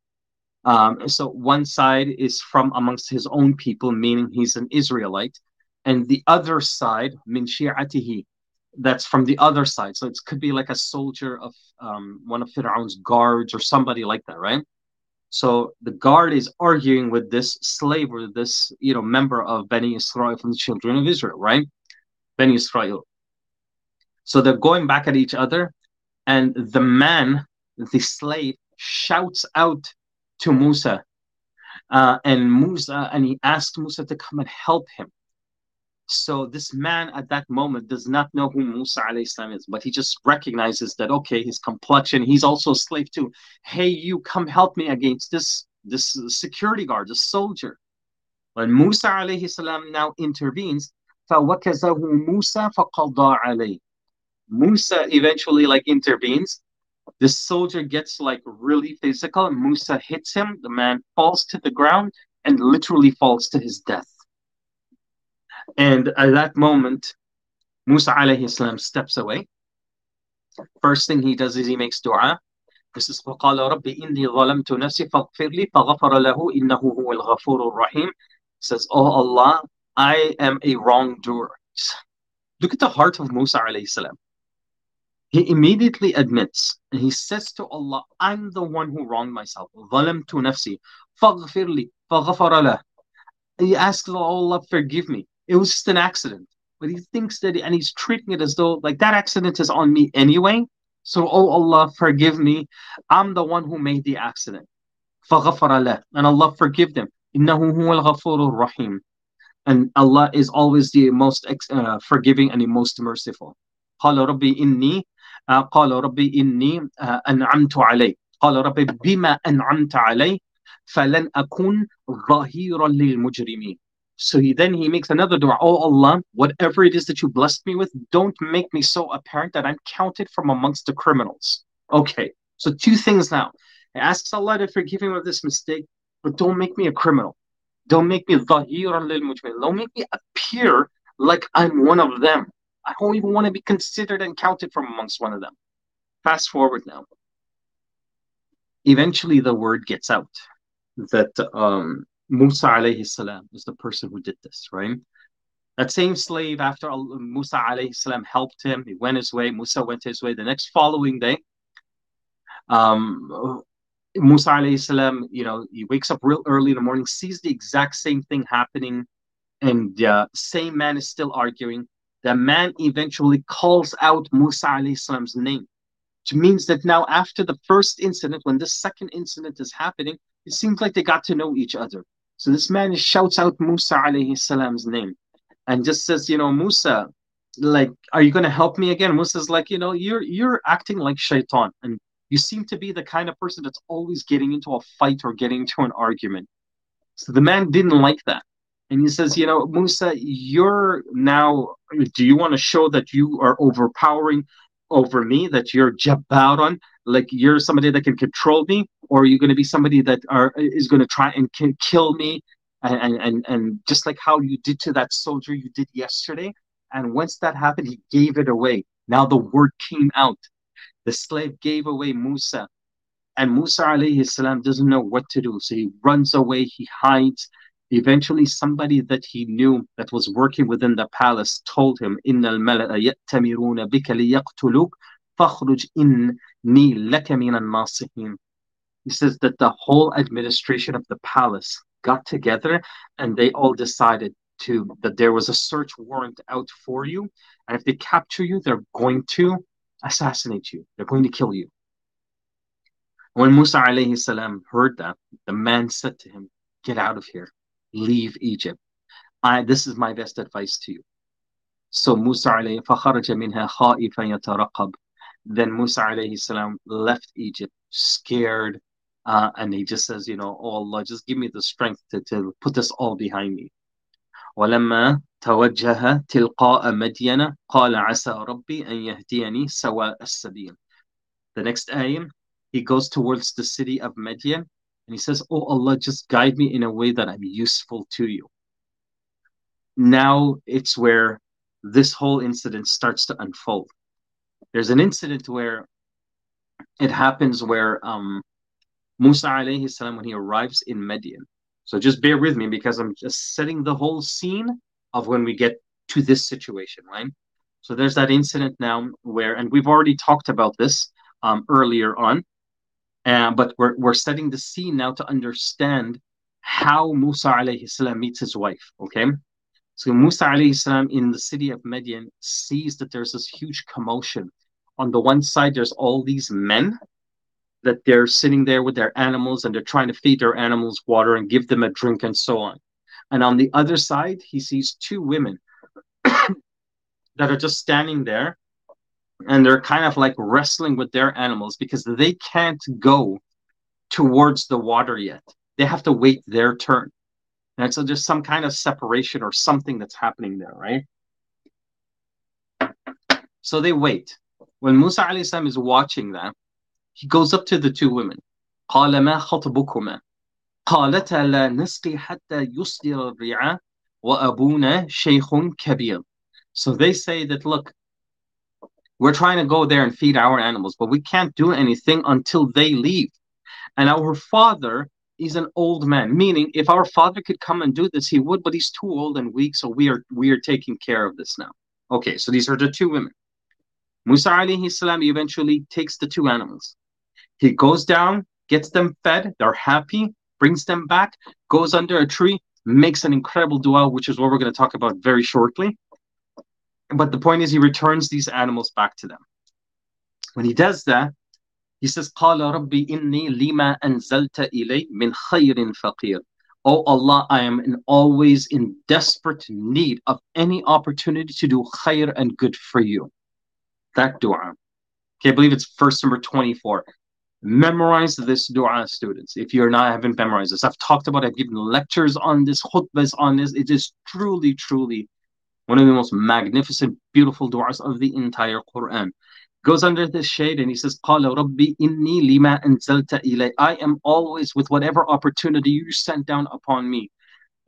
Um, so one side is from amongst his own people, meaning he's an Israelite, and the other side, min shi'atihi, that's from the other side. So it could be like a soldier of um, one of Fir'aun's guards or somebody like that, right? So the guard is arguing with this slave or this, you know, member of Bani Israel, from the children of Israel, right? Bani Israel. So they're going back at each other, and the man, the slave, shouts out to Musa, uh, and Musa, and he asked Musa to come and help him. So this man at that moment does not know who Musa alayhi salam is, but he just recognizes that, okay, his complexion, he's also a slave too. Hey, you come help me against this, this security guard, this soldier. When Musa alayhi salam now intervenes, فَوَكَزَهُ مُوسَى فَقَضَى عَلَيْهِ. Musa eventually like intervenes. The soldier gets like really physical, and Musa hits him. The man falls to the ground and literally falls to his death. And at that moment, Musa alayhi salam steps away. First thing he does is he makes dua. This is فَقَالَ رَبِّ إِنِّي ظَلَمْتُ نَفْسِي فَاغْفِرْ لِي فَغَفَرَ لَهُ إِنَّهُ هُوَ الْغَفُورُ الرَّحِيمُ. Says, oh Allah, I am a wrongdoer. Look at the heart of Musa alayhi salam. He immediately admits, and he says to Allah, I'm the one who wronged myself. ظَلَمْتُ نَفْسِي فَاغْفِرْ لِي فَغَفَرَ لَهُ. He asks, oh Allah, forgive me. It was just an accident. But he thinks that, and he's treating it as though, like, that accident is on me anyway. So, oh Allah, forgive me. I'm the one who made the accident. فَغَفَرَ لَهُ. And Allah forgive them. إِنَّهُ هُوَ الْغَفُورُ الرَّحِيمُ. And Allah is always the most uh, forgiving and the most merciful. قال ربي إني قال ربي إني أنعمت علي قال ربي بما أنعمت علي فلن أكون ظهيرا للمجرمين. So he then he makes another dua. Oh Allah, whatever it is that you blessed me with, don't make me so apparent that I'm counted from amongst the criminals. Okay, so two things now. He asks Allah to forgive him of this mistake, but don't make me a criminal. Don't make me dhahiran lil mujrimin. Don't make me appear like I'm one of them. I don't even want to be considered and counted from amongst one of them. Fast forward now. Eventually the word gets out that um, Musa alayhi salam is the person who did this, right? That same slave, after Musa alayhi salam helped him, he went his way, Musa went his way. The next following day, um, Musa alayhi salam, you know, he wakes up real early in the morning, sees the exact same thing happening, and the uh, same man is still arguing. The man eventually calls out Musa alayhi salam's name, which means that now after the first incident, when this second incident is happening, it seems like they got to know each other. So this man shouts out Musa alayhi salam's name and just says, you know, Musa, like, are you going to help me again? Musa's like, you know, you're you're acting like shaitan, and you seem to be the kind of person that's always getting into a fight or getting into an argument. So the man didn't like that. And he says, you know, Musa, you're now, do you want to show that you are overpowering over me, that you're Jabbaran, like you're somebody that can control me? Or are you going to be somebody that are is going to try and can kill me? And, and, and just like how you did to that soldier you did yesterday. And once that happened, he gave it away. Now the word came out. The slave gave away Musa. And Musa alayhi salam doesn't know what to do. So he runs away, he hides. Eventually somebody that he knew that was working within the palace told him, إِنَّ الْمَلَأَ يَأْتَمِرُونَ بِكَ لِيَقْتُلُوكَ فَاخْرُجْ إِنِّي لَكَ مِنَ النَّاصِحِينَ. He says that the whole administration of the palace got together and they all decided to that there was a search warrant out for you, and if they capture you, they're going to assassinate you. They're going to kill you. When Musa alayhi salam heard that, the man said to him, get out of here. Leave Egypt. I, this is my best advice to you. So Musa alayhi فَخَرَجَ مِنْهَا خَائِفًا يَتَرَقَّبُ. Then Musa alayhi salam left Egypt scared, uh, and he just says, you know, oh Allah, just give me the strength to, to put this all behind me. وَلَمَّا تَوَجَّهَ تِلْقَاءَ مَدْيَنَ قَالَ عَسَى رَبِّي أَن يَهْدِيَنِي سَوَاءَ السَّبِيلِ. The next ayah, he goes towards the city of Madian, and he says, oh Allah, just guide me in a way that I'm useful to you. Now it's where this whole incident starts to unfold. There's an incident where it happens where um, Musa alayhi salam, when he arrives in Madian. So just bear with me because I'm just setting the whole scene of when we get to this situation, right? So there's that incident now where, and we've already talked about this um, earlier on, uh, but we're, we're setting the scene now to understand how Musa alayhi salam meets his wife, okay? So Musa alayhi salam in the city of Madian sees that there's this huge commotion. On the one side, there's all these men that they're sitting there with their animals and they're trying to feed their animals water and give them a drink and so on. And on the other side, he sees two women that are just standing there and they're kind of like wrestling with their animals because they can't go towards the water yet. They have to wait their turn. And so there's some kind of separation or something that's happening there, right? So they wait. When Musa alayhi salam is watching that, he goes up to the two women. قَالَ مَا خَطْبُكُمَا قَالَتَا لَا نَسْقِي حَتَّى يُصْدِرَ الرِّعَاءَ وَأَبُونَا شَيْخٌ كَبِيرٌ. So they say that, look, we're trying to go there and feed our animals, but we can't do anything until they leave. And our father is an old man, meaning if our father could come and do this, he would, but he's too old and weak, so we are we are taking care of this now. Okay, so these are the two women. Musa alayhi salam eventually takes the two animals. He goes down, gets them fed, they're happy, brings them back, goes under a tree, makes an incredible dua, which is what we're going to talk about very shortly. But the point is, he returns these animals back to them. When he does that, he says, قَالَ رَبِّي إِنِّي لِمَا أَنزَلْتَ إِلَيْ مِنْ خَيْرٍ فَقِيرٍ. Oh Allah, I am in always in desperate need of any opportunity to do khair and good for you. That dua. Okay, I believe it's verse number twenty-four. Memorize this dua, students. If you're not, haven't memorized this. I've talked about it. I've given lectures on this, khutbahs on this. It is truly, truly one of the most magnificent, beautiful du'as of the entire Quran. Goes under this shade and he says, قَالَ رَبِّي إِنِّي لِمَا أَنزَلْتَ إِلَيْ. I am always with whatever opportunity you sent down upon me.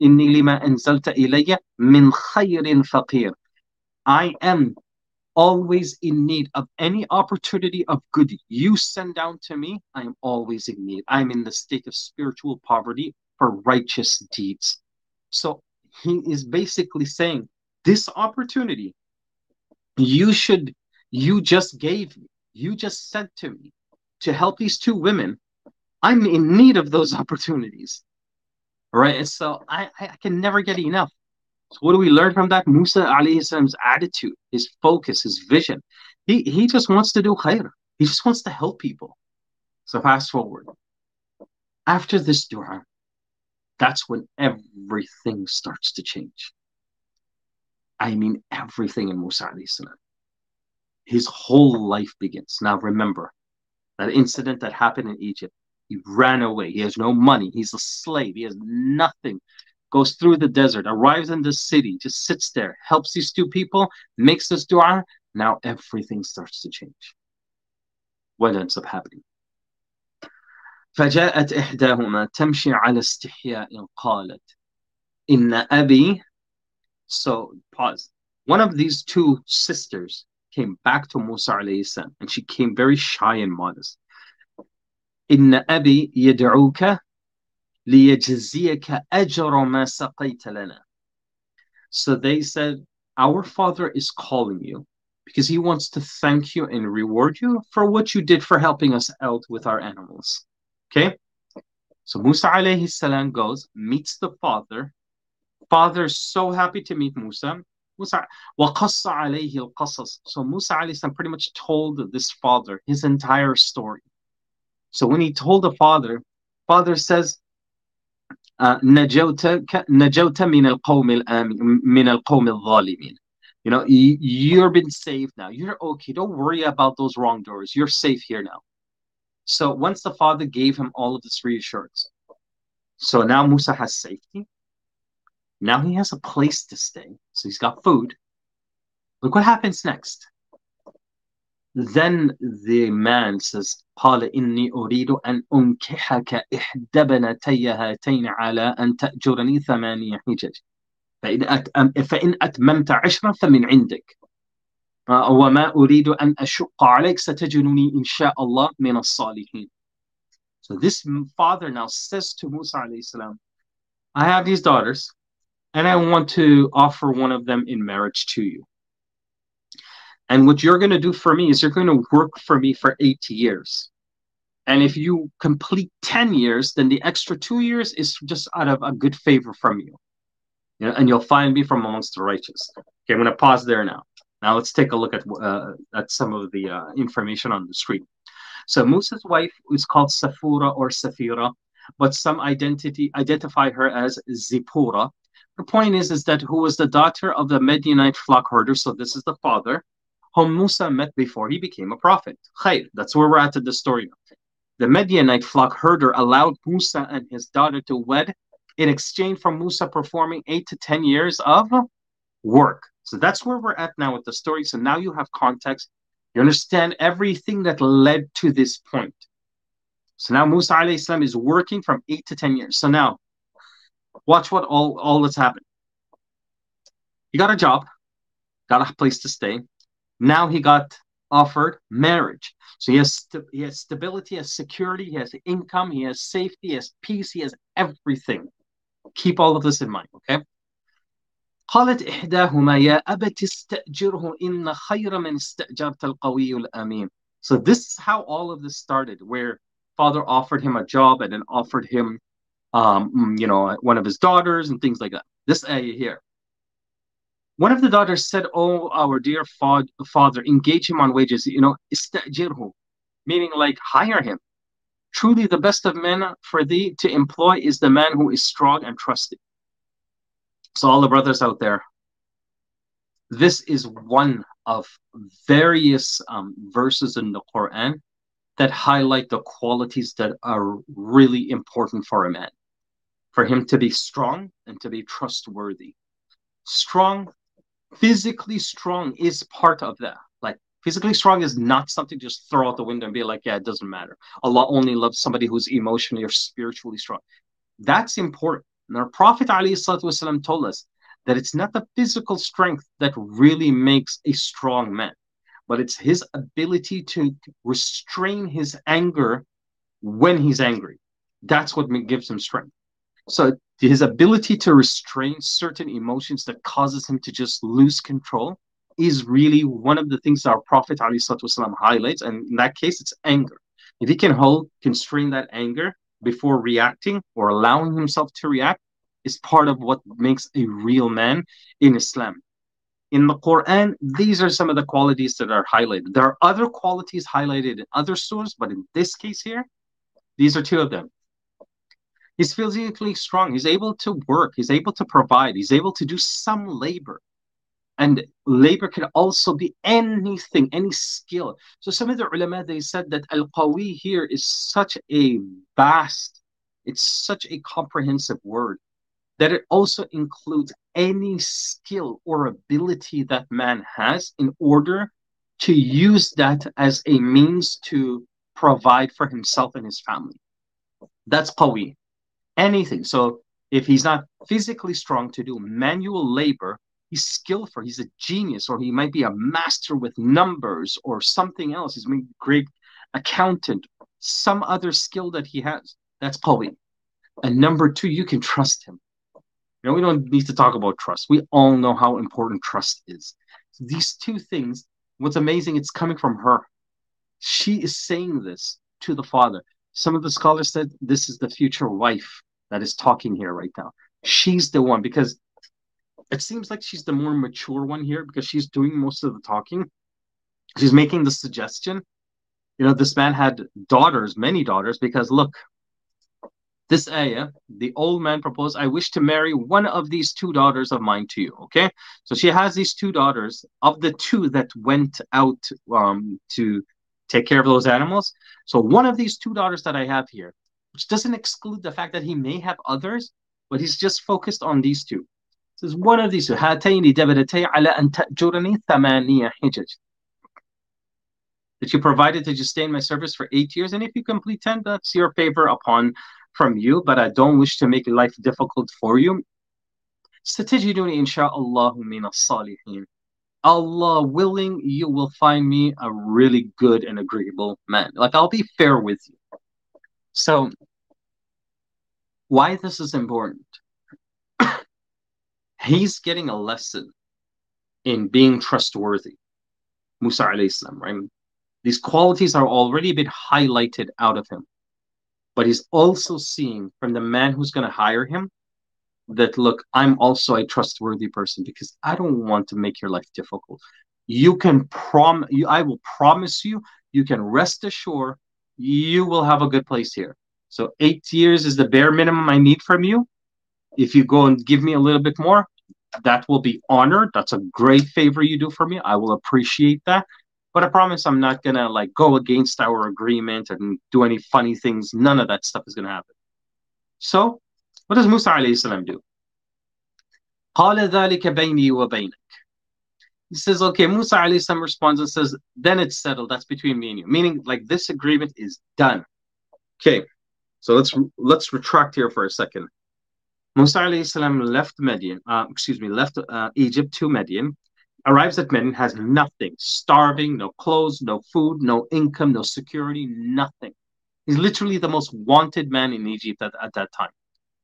إِنِّي لِمَا أَنزَلْتَ إِلَيَّ مِنْ خَيْرٍ فَقِيرٍ. I am always in need of any opportunity of good you send down to me. I am always in need. I'm in the state of spiritual poverty for righteous deeds. So he is basically saying, this opportunity you should, you just gave me, you just sent to me to help these two women. I'm in need of those opportunities. Right? And so I, I can never get enough. So what do we learn from that? Musa alayhi salam's attitude, his focus, his vision. He he just wants to do khair. He just wants to help people. So fast forward. After this dua, that's when everything starts to change. I mean everything in Musa alayhi salam. His whole life begins. Now remember, that incident that happened in Egypt. He ran away. He has no money. He's a slave. He has nothing. Goes through the desert, arrives in the city, just sits there, helps these two people, makes this dua. Now everything starts to change. What ends up happening? فجاءت إحداهما تمشي على استحياء قالت إن أبي. So pause. One of these two sisters came back to Musa alayhi salam, and she came very shy and modest. إن أبي يدعوك ليجزيك أجر ما سقيت لنا. So they said, our father is calling you because he wants to thank you and reward you for what you did for helping us out with our animals. Okay? So Musa alayhi salam goes, meets the father. Father is so happy to meet Musa. Musa وَقَصَّ عَلَيْهِ الْقَصَص. So Musa alayhi salam pretty much told this father his entire story. So when he told the father, father says, نجوت نجوت من القوم من القوم الظالمين. You know, you're been saved now. You're okay. Don't worry about those wrongdoers. You're safe here now. So once the father gave him all of this reassurance, so now Musa has safety. Now he has a place to stay. So he's got food. Look what happens next. Then the man says, قال إني أريد أن أنكحك إحدى بنتي هاتين على أن تأجرني ثمانية حجج فإن أتممت عشرا فمن عندك وما أريد أن أشق عليك ستجدني إن شاء الله من الصالحين. So this father now says to Musa alayhi salam, I have these daughters and I want to offer one of them in marriage to you. And what you're going to do for me is you're going to work for me for eight years. And if you complete ten years, then the extra two years is just out of a good favor from you. You know, and you'll find me from amongst the righteous. Okay, I'm going to pause there now. Now let's take a look at, uh, at some of the uh, information on the screen. So Musa's wife is called Safura or Safira, but some identity identify her as Zipporah. The point is, is that who was the daughter of the Midianite flock herder, so this is the father, whom Musa met before he became a prophet. Khair, that's where we're at in the story now. The Midianite flock herder allowed Musa and his daughter to wed in exchange for Musa performing eight to ten years of work. So that's where we're at now with the story. So now you have context. You understand everything that led to this point. So now Musa alayhi salam is working from eight to ten years. So now, watch what all, all that's happened. He got a job, got a place to stay. Now he got offered marriage. So he has, st- he has stability, he has security, he has income, he has safety, he has peace, he has everything. Keep all of this in mind, okay? قالت إحداهما يا أبت استأجره إن خير من استأجرت القوي الأمين. So this is how all of this started, where father offered him a job and then offered him, um, you know, one of his daughters and things like that. This ayah here. One of the daughters said, oh, our dear fa- father, engage him on wages, you know, ista'jirhu, meaning like hire him. Truly the best of men for thee to employ is the man who is strong and trusted. So all the brothers out there, this is one of various um, verses in the Quran that highlight the qualities that are really important for a man. For him to be strong and to be trustworthy. Strong, physically strong is part of that. Like physically strong is not something to just throw out the window and be like, yeah, it doesn't matter. Allah only loves somebody who's emotionally or spiritually strong. That's important. And our Prophet ﷺ told us that it's not the physical strength that really makes a strong man, but it's his ability to restrain his anger when he's angry. That's what gives him strength. So his ability to restrain certain emotions that causes him to just lose control is really one of the things that our Prophet ﷺ highlights. And in that case, it's anger. If he can hold, constrain that anger before reacting or allowing himself to react, is part of what makes a real man in Islam. In the Quran, these are some of the qualities that are highlighted. There are other qualities highlighted in other surahs, but in this case here, these are two of them. He's physically strong. He's able to work. He's able to provide. He's able to do some labor. And labor can also be anything, any skill. So some of the ulama, they said that al-qawi here is such a vast, it's such a comprehensive word that it also includes any skill or ability that man has in order to use that as a means to provide for himself and his family. That's qawi. Anything. So if he's not physically strong to do manual labor, he's skillful, he's a genius, or he might be a master with numbers or something else. He's a great accountant, some other skill that he has. That's qawi. And number two, you can trust him. You know, we don't need to talk about trust. We all know how important trust is. So these two things, what's amazing, it's coming from her. She is saying this to the father. Some of the scholars said this is the future wife that is talking here right now. She's the one, because it seems like she's the more mature one here, because she's doing most of the talking. She's making the suggestion. You know, this man had daughters, many daughters, because look, this ayah, the old man proposed, I wish to marry one of these two daughters of mine to you, okay? So she has these two daughters. Of the two that went out um, to take care of those animals, so one of these two daughters that I have here, which doesn't exclude the fact that he may have others, but he's just focused on these two. Says one of these two, هاتين جبلتي على أن تأجرني ثمانية حجج. That you provided to just stay in my service for eight years, and if you complete ten, that's your favor upon from you, but I don't wish to make life difficult for you. ستجدني إن شاء الله من الصالحين. Allah willing, you will find me a really good and agreeable man. Like, I'll be fair with you. So, why this is important? He's getting a lesson in being trustworthy. Musa alayhi salam, right? These qualities are already been highlighted out of him. But he's also seeing from the man who's going to hire him that, look, I'm also a trustworthy person because I don't want to make your life difficult. You can prom, you, I will promise you, you can rest assured you will have a good place here. So eight years is the bare minimum I need from you. If you go and give me a little bit more, that will be honored. That's a great favor you do for me. I will appreciate that. But I promise I'm not going to like go against our agreement and do any funny things. None of that stuff is going to happen. So, what does Musa alayhi salam do? قَالَ ذَلِكَ بَيْنِي وَبَيْنَكَ. He says, okay, Musa alayhi salam responds and says, then it's settled. That's between me and you. Meaning, like, this agreement is done. Okay, so let's let's retract here for a second. Musa alayhi salam left Median, uh, excuse me, left uh, Egypt to Median. Arrives at Median, has nothing, starving, no clothes, no food, no income, no security, nothing. He's literally the most wanted man in Egypt at, at that time.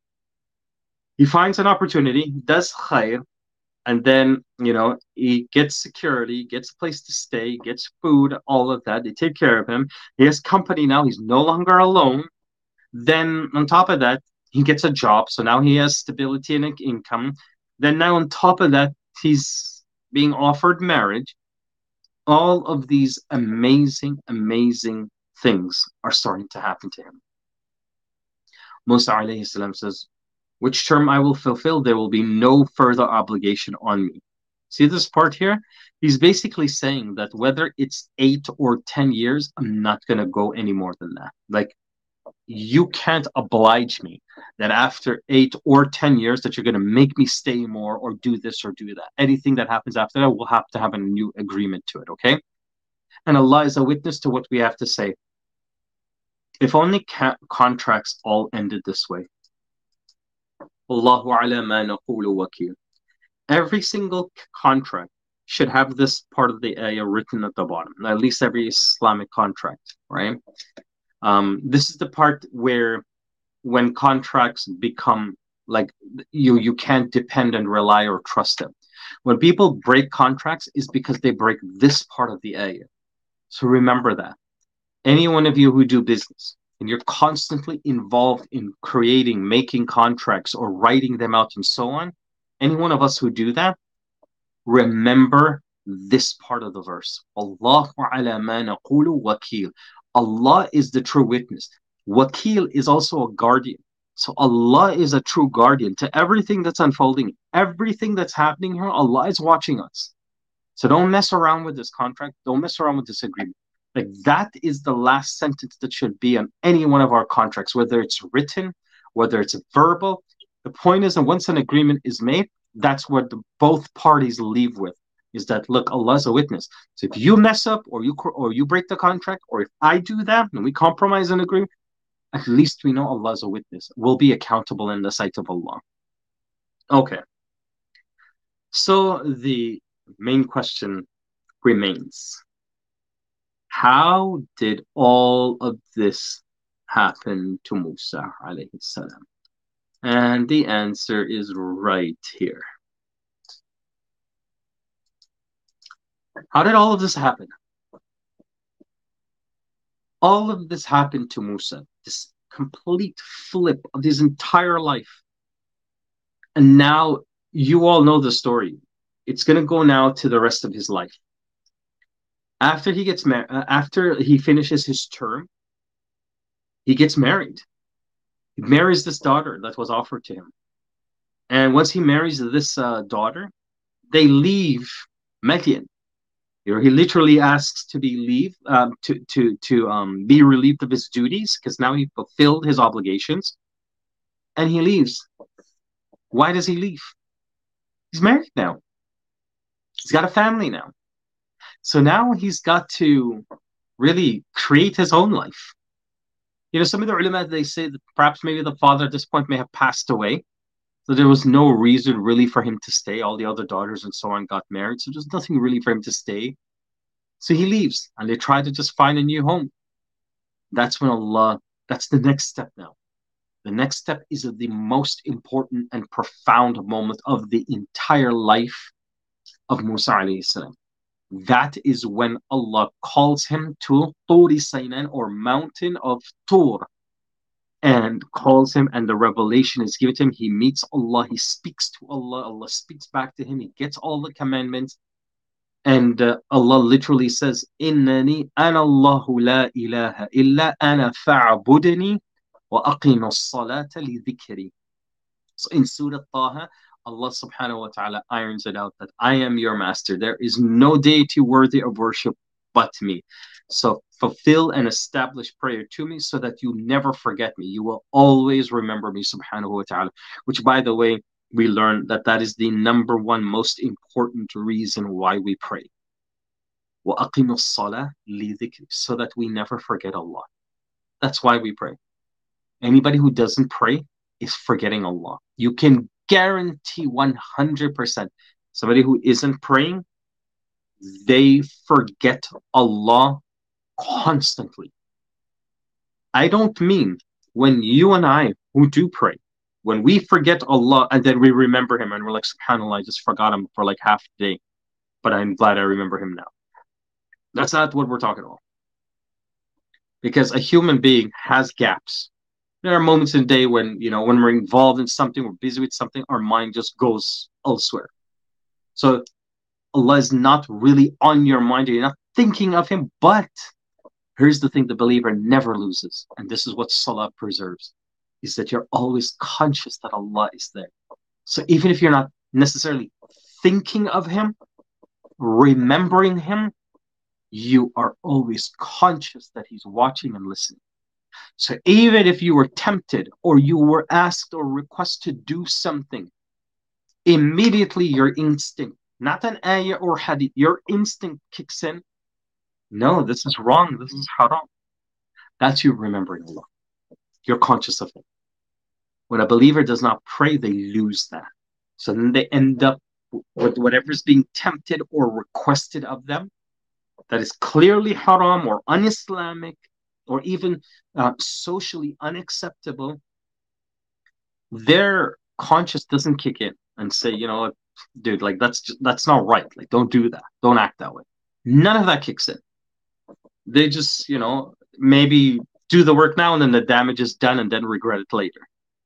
He finds an opportunity, does khair, and then, you know, he gets security, gets a place to stay, gets food, all of that. They take care of him. He has company now. He's no longer alone. Then on top of that, he gets a job. So now he has stability and income. Then now on top of that, he's being offered marriage. All of these amazing, amazing things are starting to happen to him. Musa alayhi salam says, which term I will fulfill, there will be no further obligation on me. See this part here? He's basically saying that whether it's eight or ten years, I'm not going to go any more than that. Like, you can't oblige me that after eight or ten years that you're going to make me stay more or do this or do that. Anything that happens after that, we'll have to have a new agreement to it, okay? And Allah is a witness to what we have to say. If only ca- contracts all ended this way. Allahu ala ma naqulu wakil. Every single contract should have this part of the ayah written at the bottom, at least every Islamic contract, right? Um, this is the part where when contracts become like you you can't depend and rely or trust them. When people break contracts is because they break this part of the ayah. So remember that. Any one of you who do business and you're constantly involved in creating, making contracts or writing them out and so on, any one of us who do that, remember this part of the verse. Allahu ala ma naqulu wakil. Allah is the true witness. Wakil is also a guardian. So Allah is a true guardian to everything that's unfolding. Everything that's happening here, Allah is watching us. So don't mess around with this contract. Don't mess around with this agreement. Like that is the last sentence that should be on any one of our contracts, whether it's written, whether it's verbal. The point is that once an agreement is made, that's what the, both parties leave with, is that, look, Allah is a witness. So if you mess up or you or you break the contract, or if I do that and we compromise an agreement, at least we know Allah is a witness. We'll be accountable in the sight of Allah. Okay. So the main question remains. How did all of this happen to Musa alayhi salam? And the answer is right here. How did all of this happen? All of this happened to Musa, this complete flip of his entire life. And now you all know the story. It's going to go now to the rest of his life. After he gets married, uh, after he finishes his term, he gets married. He marries this daughter that was offered to him. And once he marries this uh, daughter, they leave Madian. You know, he literally asks to be leave, um, to to to um, be relieved of his duties because now he fulfilled his obligations, and he leaves. Why does he leave? He's married now. He's got a family now. So now he's got to really create his own life. You know, some of the ulama, they say that perhaps maybe the father at this point may have passed away. So there was no reason really for him to stay. All the other daughters and so on got married. So there's nothing really for him to stay. So he leaves and they try to just find a new home. That's when Allah, that's the next step now. The next step is the most important and profound moment of the entire life of Musa alayhi salam. That is when Allah calls him to Turi Saynan, or mountain of Tur, and calls him, and the revelation is given to him. He meets Allah, he speaks to Allah, Allah speaks back to him, he gets all the commandments, and uh, Allah literally says, Innani ana Allahu la ilaha illa ana fa'budni wa aqim as-salata li dhikri. So in Surah Taha, Allah subhanahu wa ta'ala irons it out that I am your master. There is no deity worthy of worship but me. So fulfill and establish prayer to me so that you never forget me. You will always remember me, subhanahu wa ta'ala. Which, by the way, we learn that that is the number one most important reason why we pray. وَأَقِمُوا الصَّلَاةَ لِذِكْرِ, so that we never forget Allah. That's why we pray. Anybody who doesn't pray is forgetting Allah. You can guarantee one hundred percent somebody who isn't praying, they forget Allah constantly. I don't mean when you and I who do pray, when we forget Allah and then we remember him and we're like, subhanAllah, I just forgot him for like half a day, but I'm glad I remember him now. That's not what we're talking about. Because a human being has gaps. There are moments in the day when, you know, when we're involved in something, we're busy with something, our mind just goes elsewhere. So Allah is not really on your mind, you're not thinking of him, but here's the thing the believer never loses, and this is what Salah preserves, is that you're always conscious that Allah is there. So even if you're not necessarily thinking of him, remembering him, you are always conscious that he's watching and listening. So even if you were tempted or you were asked or requested to do something, immediately your instinct, not an ayah or hadith, your instinct kicks in. No, this is wrong. This is haram. That's you remembering Allah. You're conscious of it. When a believer does not pray, they lose that. So then they end up with whatever's being tempted or requested of them that is clearly haram or un-Islamic or even uh, socially unacceptable. Their conscience doesn't kick in and say, you know, dude, like that's just, that's not right. Like, don't do that. Don't act that way. None of that kicks in. They just, you know, maybe do the work now and then the damage is done and then regret it later.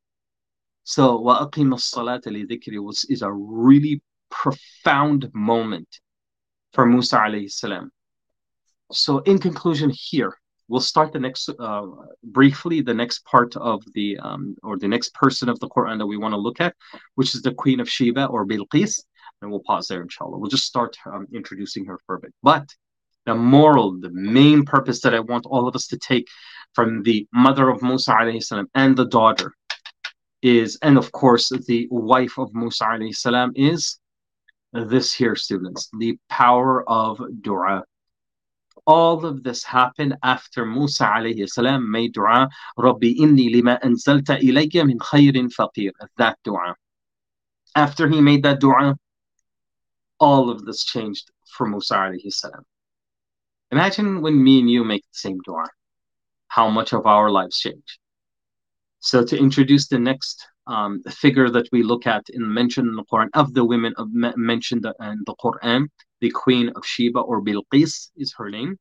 So, وَأَقِيمَ الصَّلَاةَ لِذِكْرِ was is a really profound moment for Musa alayhi salam. So, in conclusion, here we'll start the next uh, briefly the next part of the um, or the next person of the Quran that we want to look at, which is the Queen of Sheba or Bilqis, and we'll pause there, inshallah. We'll just start um, introducing her for a bit. But the moral, the main purpose that I want all of us to take from the mother of Musa alayhi salam and the daughter is, and of course the wife of Musa alayhi salam, is this here, students, the power of dua. All of this happened after Musa alayhi salam made dua, Rabbi inni lima anzalta ilayya min khayrin faqir, that dua. After he made that dua, all of this changed for Musa alayhi salam. Imagine when me and you make the same dua, how much of our lives change. So to introduce the next um, figure that we look at in mentioned in the Quran of the women of mentioned in the Quran, the Queen of Sheba or Bilqis is her name.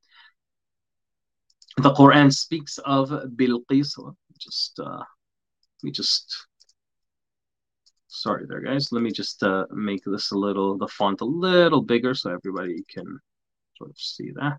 The Quran speaks of Bilqis. Just uh, let me just sorry there, guys. Let me just uh, make this a little the font a little bigger so everybody can sort of see that.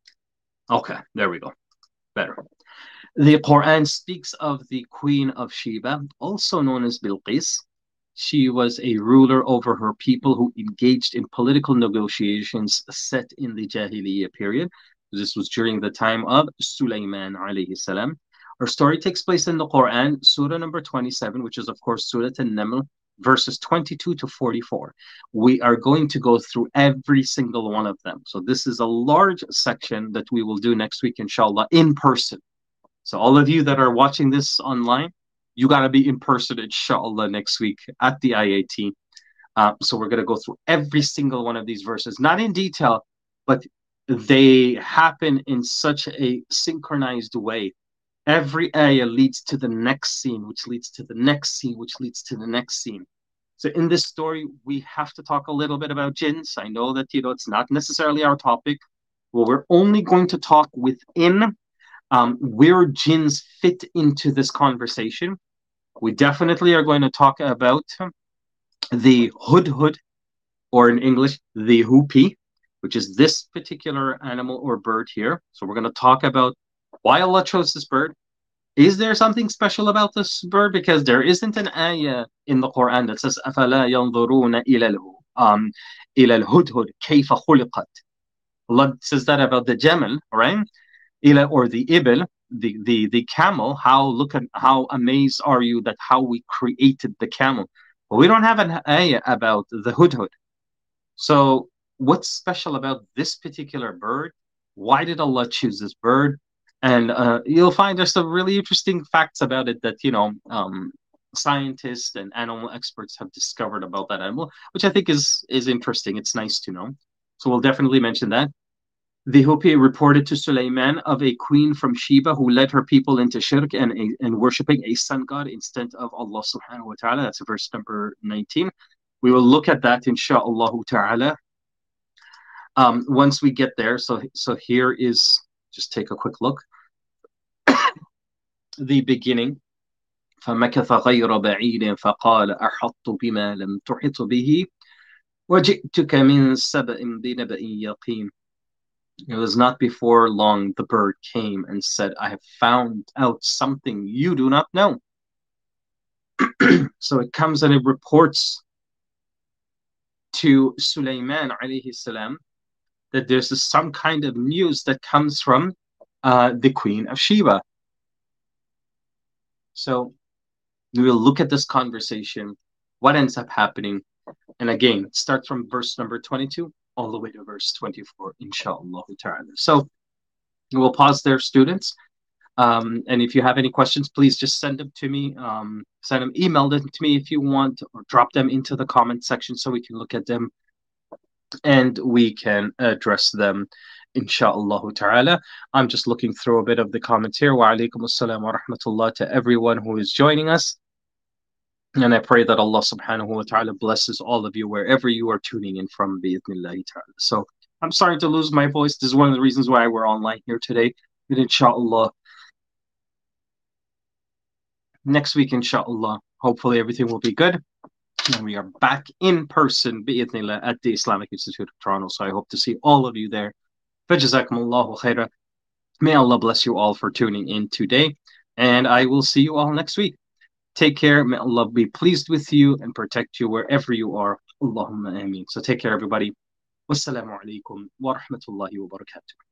Okay, there we go. Better. The Quran speaks of the Queen of Sheba, also known as Bilqis. She was a ruler over her people who engaged in political negotiations set in the Jahiliyyah period. This was during the time of Sulaiman alayhi salam. Her story takes place in the Quran, Surah number twenty-seven, which is of course Surah An-Naml, verses twenty-two to forty-four. We are going to go through every single one of them. So this is a large section that we will do next week, inshallah, in person. So all of you that are watching this online, you got to be in person, inshallah, next week at the I A T. Uh, so we're going to go through every single one of these verses, not in detail, but they happen in such a synchronized way. Every ayah leads to the next scene, which leads to the next scene, which leads to the next scene. So in this story, we have to talk a little bit about jinns. I know that, you know, it's not necessarily our topic. Well, we're only going to talk within um, where jinns fit into this conversation. We definitely are going to talk about the hudhud, or in English, the hupi, which is this particular animal or bird here. So we're going to talk about why Allah chose this bird. Is there something special about this bird? Because there isn't an ayah in the Quran that says أَفَلَا يَنْظُرُونَ إِلَى الْهُدْهُدْ كَيْفَ خُلِقَتْ. Allah says that about the jamal, right? Ila, or the ibil, the, the, the camel. How look at how amazed are you that how we created the camel. But we don't have an ayah about the hudhud. So what's special about this particular bird? Why did Allah choose this bird? And uh, you'll find there's some really interesting facts about it that, you know, um, scientists and animal experts have discovered about that animal, which I think is is interesting. It's nice to know. So we'll definitely mention that. The Hupi reported to Sulaiman of a queen from Sheba who led her people into shirk and, a, and worshipping a sun god instead of Allah subhanahu wa ta'ala. That's verse number nineteen. We will look at that insha'Allah ta'ala um, once we get there. So, so here is, just take a quick look. The beginning. فَمَكَثَ غَيْرَ بَعِيدٍ فَقَالَ أَحَطُّ بِمَا لَمْ تُحِطْ بِهِ وَجِئْتُكَ مِنْ سَبَإٍ بِنَبَإٍ يَقِينٍ. It was not before long the bird came and said, I have found out something you do not know. So it comes and it reports to Sulaiman alayhi salam that there's some kind of news that comes from uh, the Queen of Sheba. So we will look at this conversation, what ends up happening. And again, start from verse number twenty-two all the way to verse twenty-four, inshallah ta'ala. So we'll pause there, students. Um, and if you have any questions, please just send them to me. Um, send them, email them to me if you want, or drop them into the comment section so we can look at them and we can address them, inshallah ta'ala. I'm just looking through a bit of the comments here. Wa alaikum assalam wa rahmatullah to everyone who is joining us. And I pray that Allah subhanahu wa ta'ala blesses all of you wherever you are tuning in from, bi'idhnillahi ta'ala. So I'm sorry to lose my voice. This is one of the reasons why we're online here today. But inshallah, next week, inshallah, hopefully everything will be good. And we are back in person, bi'idhnillah, at the Islamic Institute of Toronto. So I hope to see all of you there. Fajazakumullahu khaira. May Allah bless you all for tuning in today. And I will see you all next week. Take care. May Allah be pleased with you and protect you wherever you are. Allahumma ameen. So take care, everybody. Wassalamu alaikum wa rahmatullahi wa barakatuh.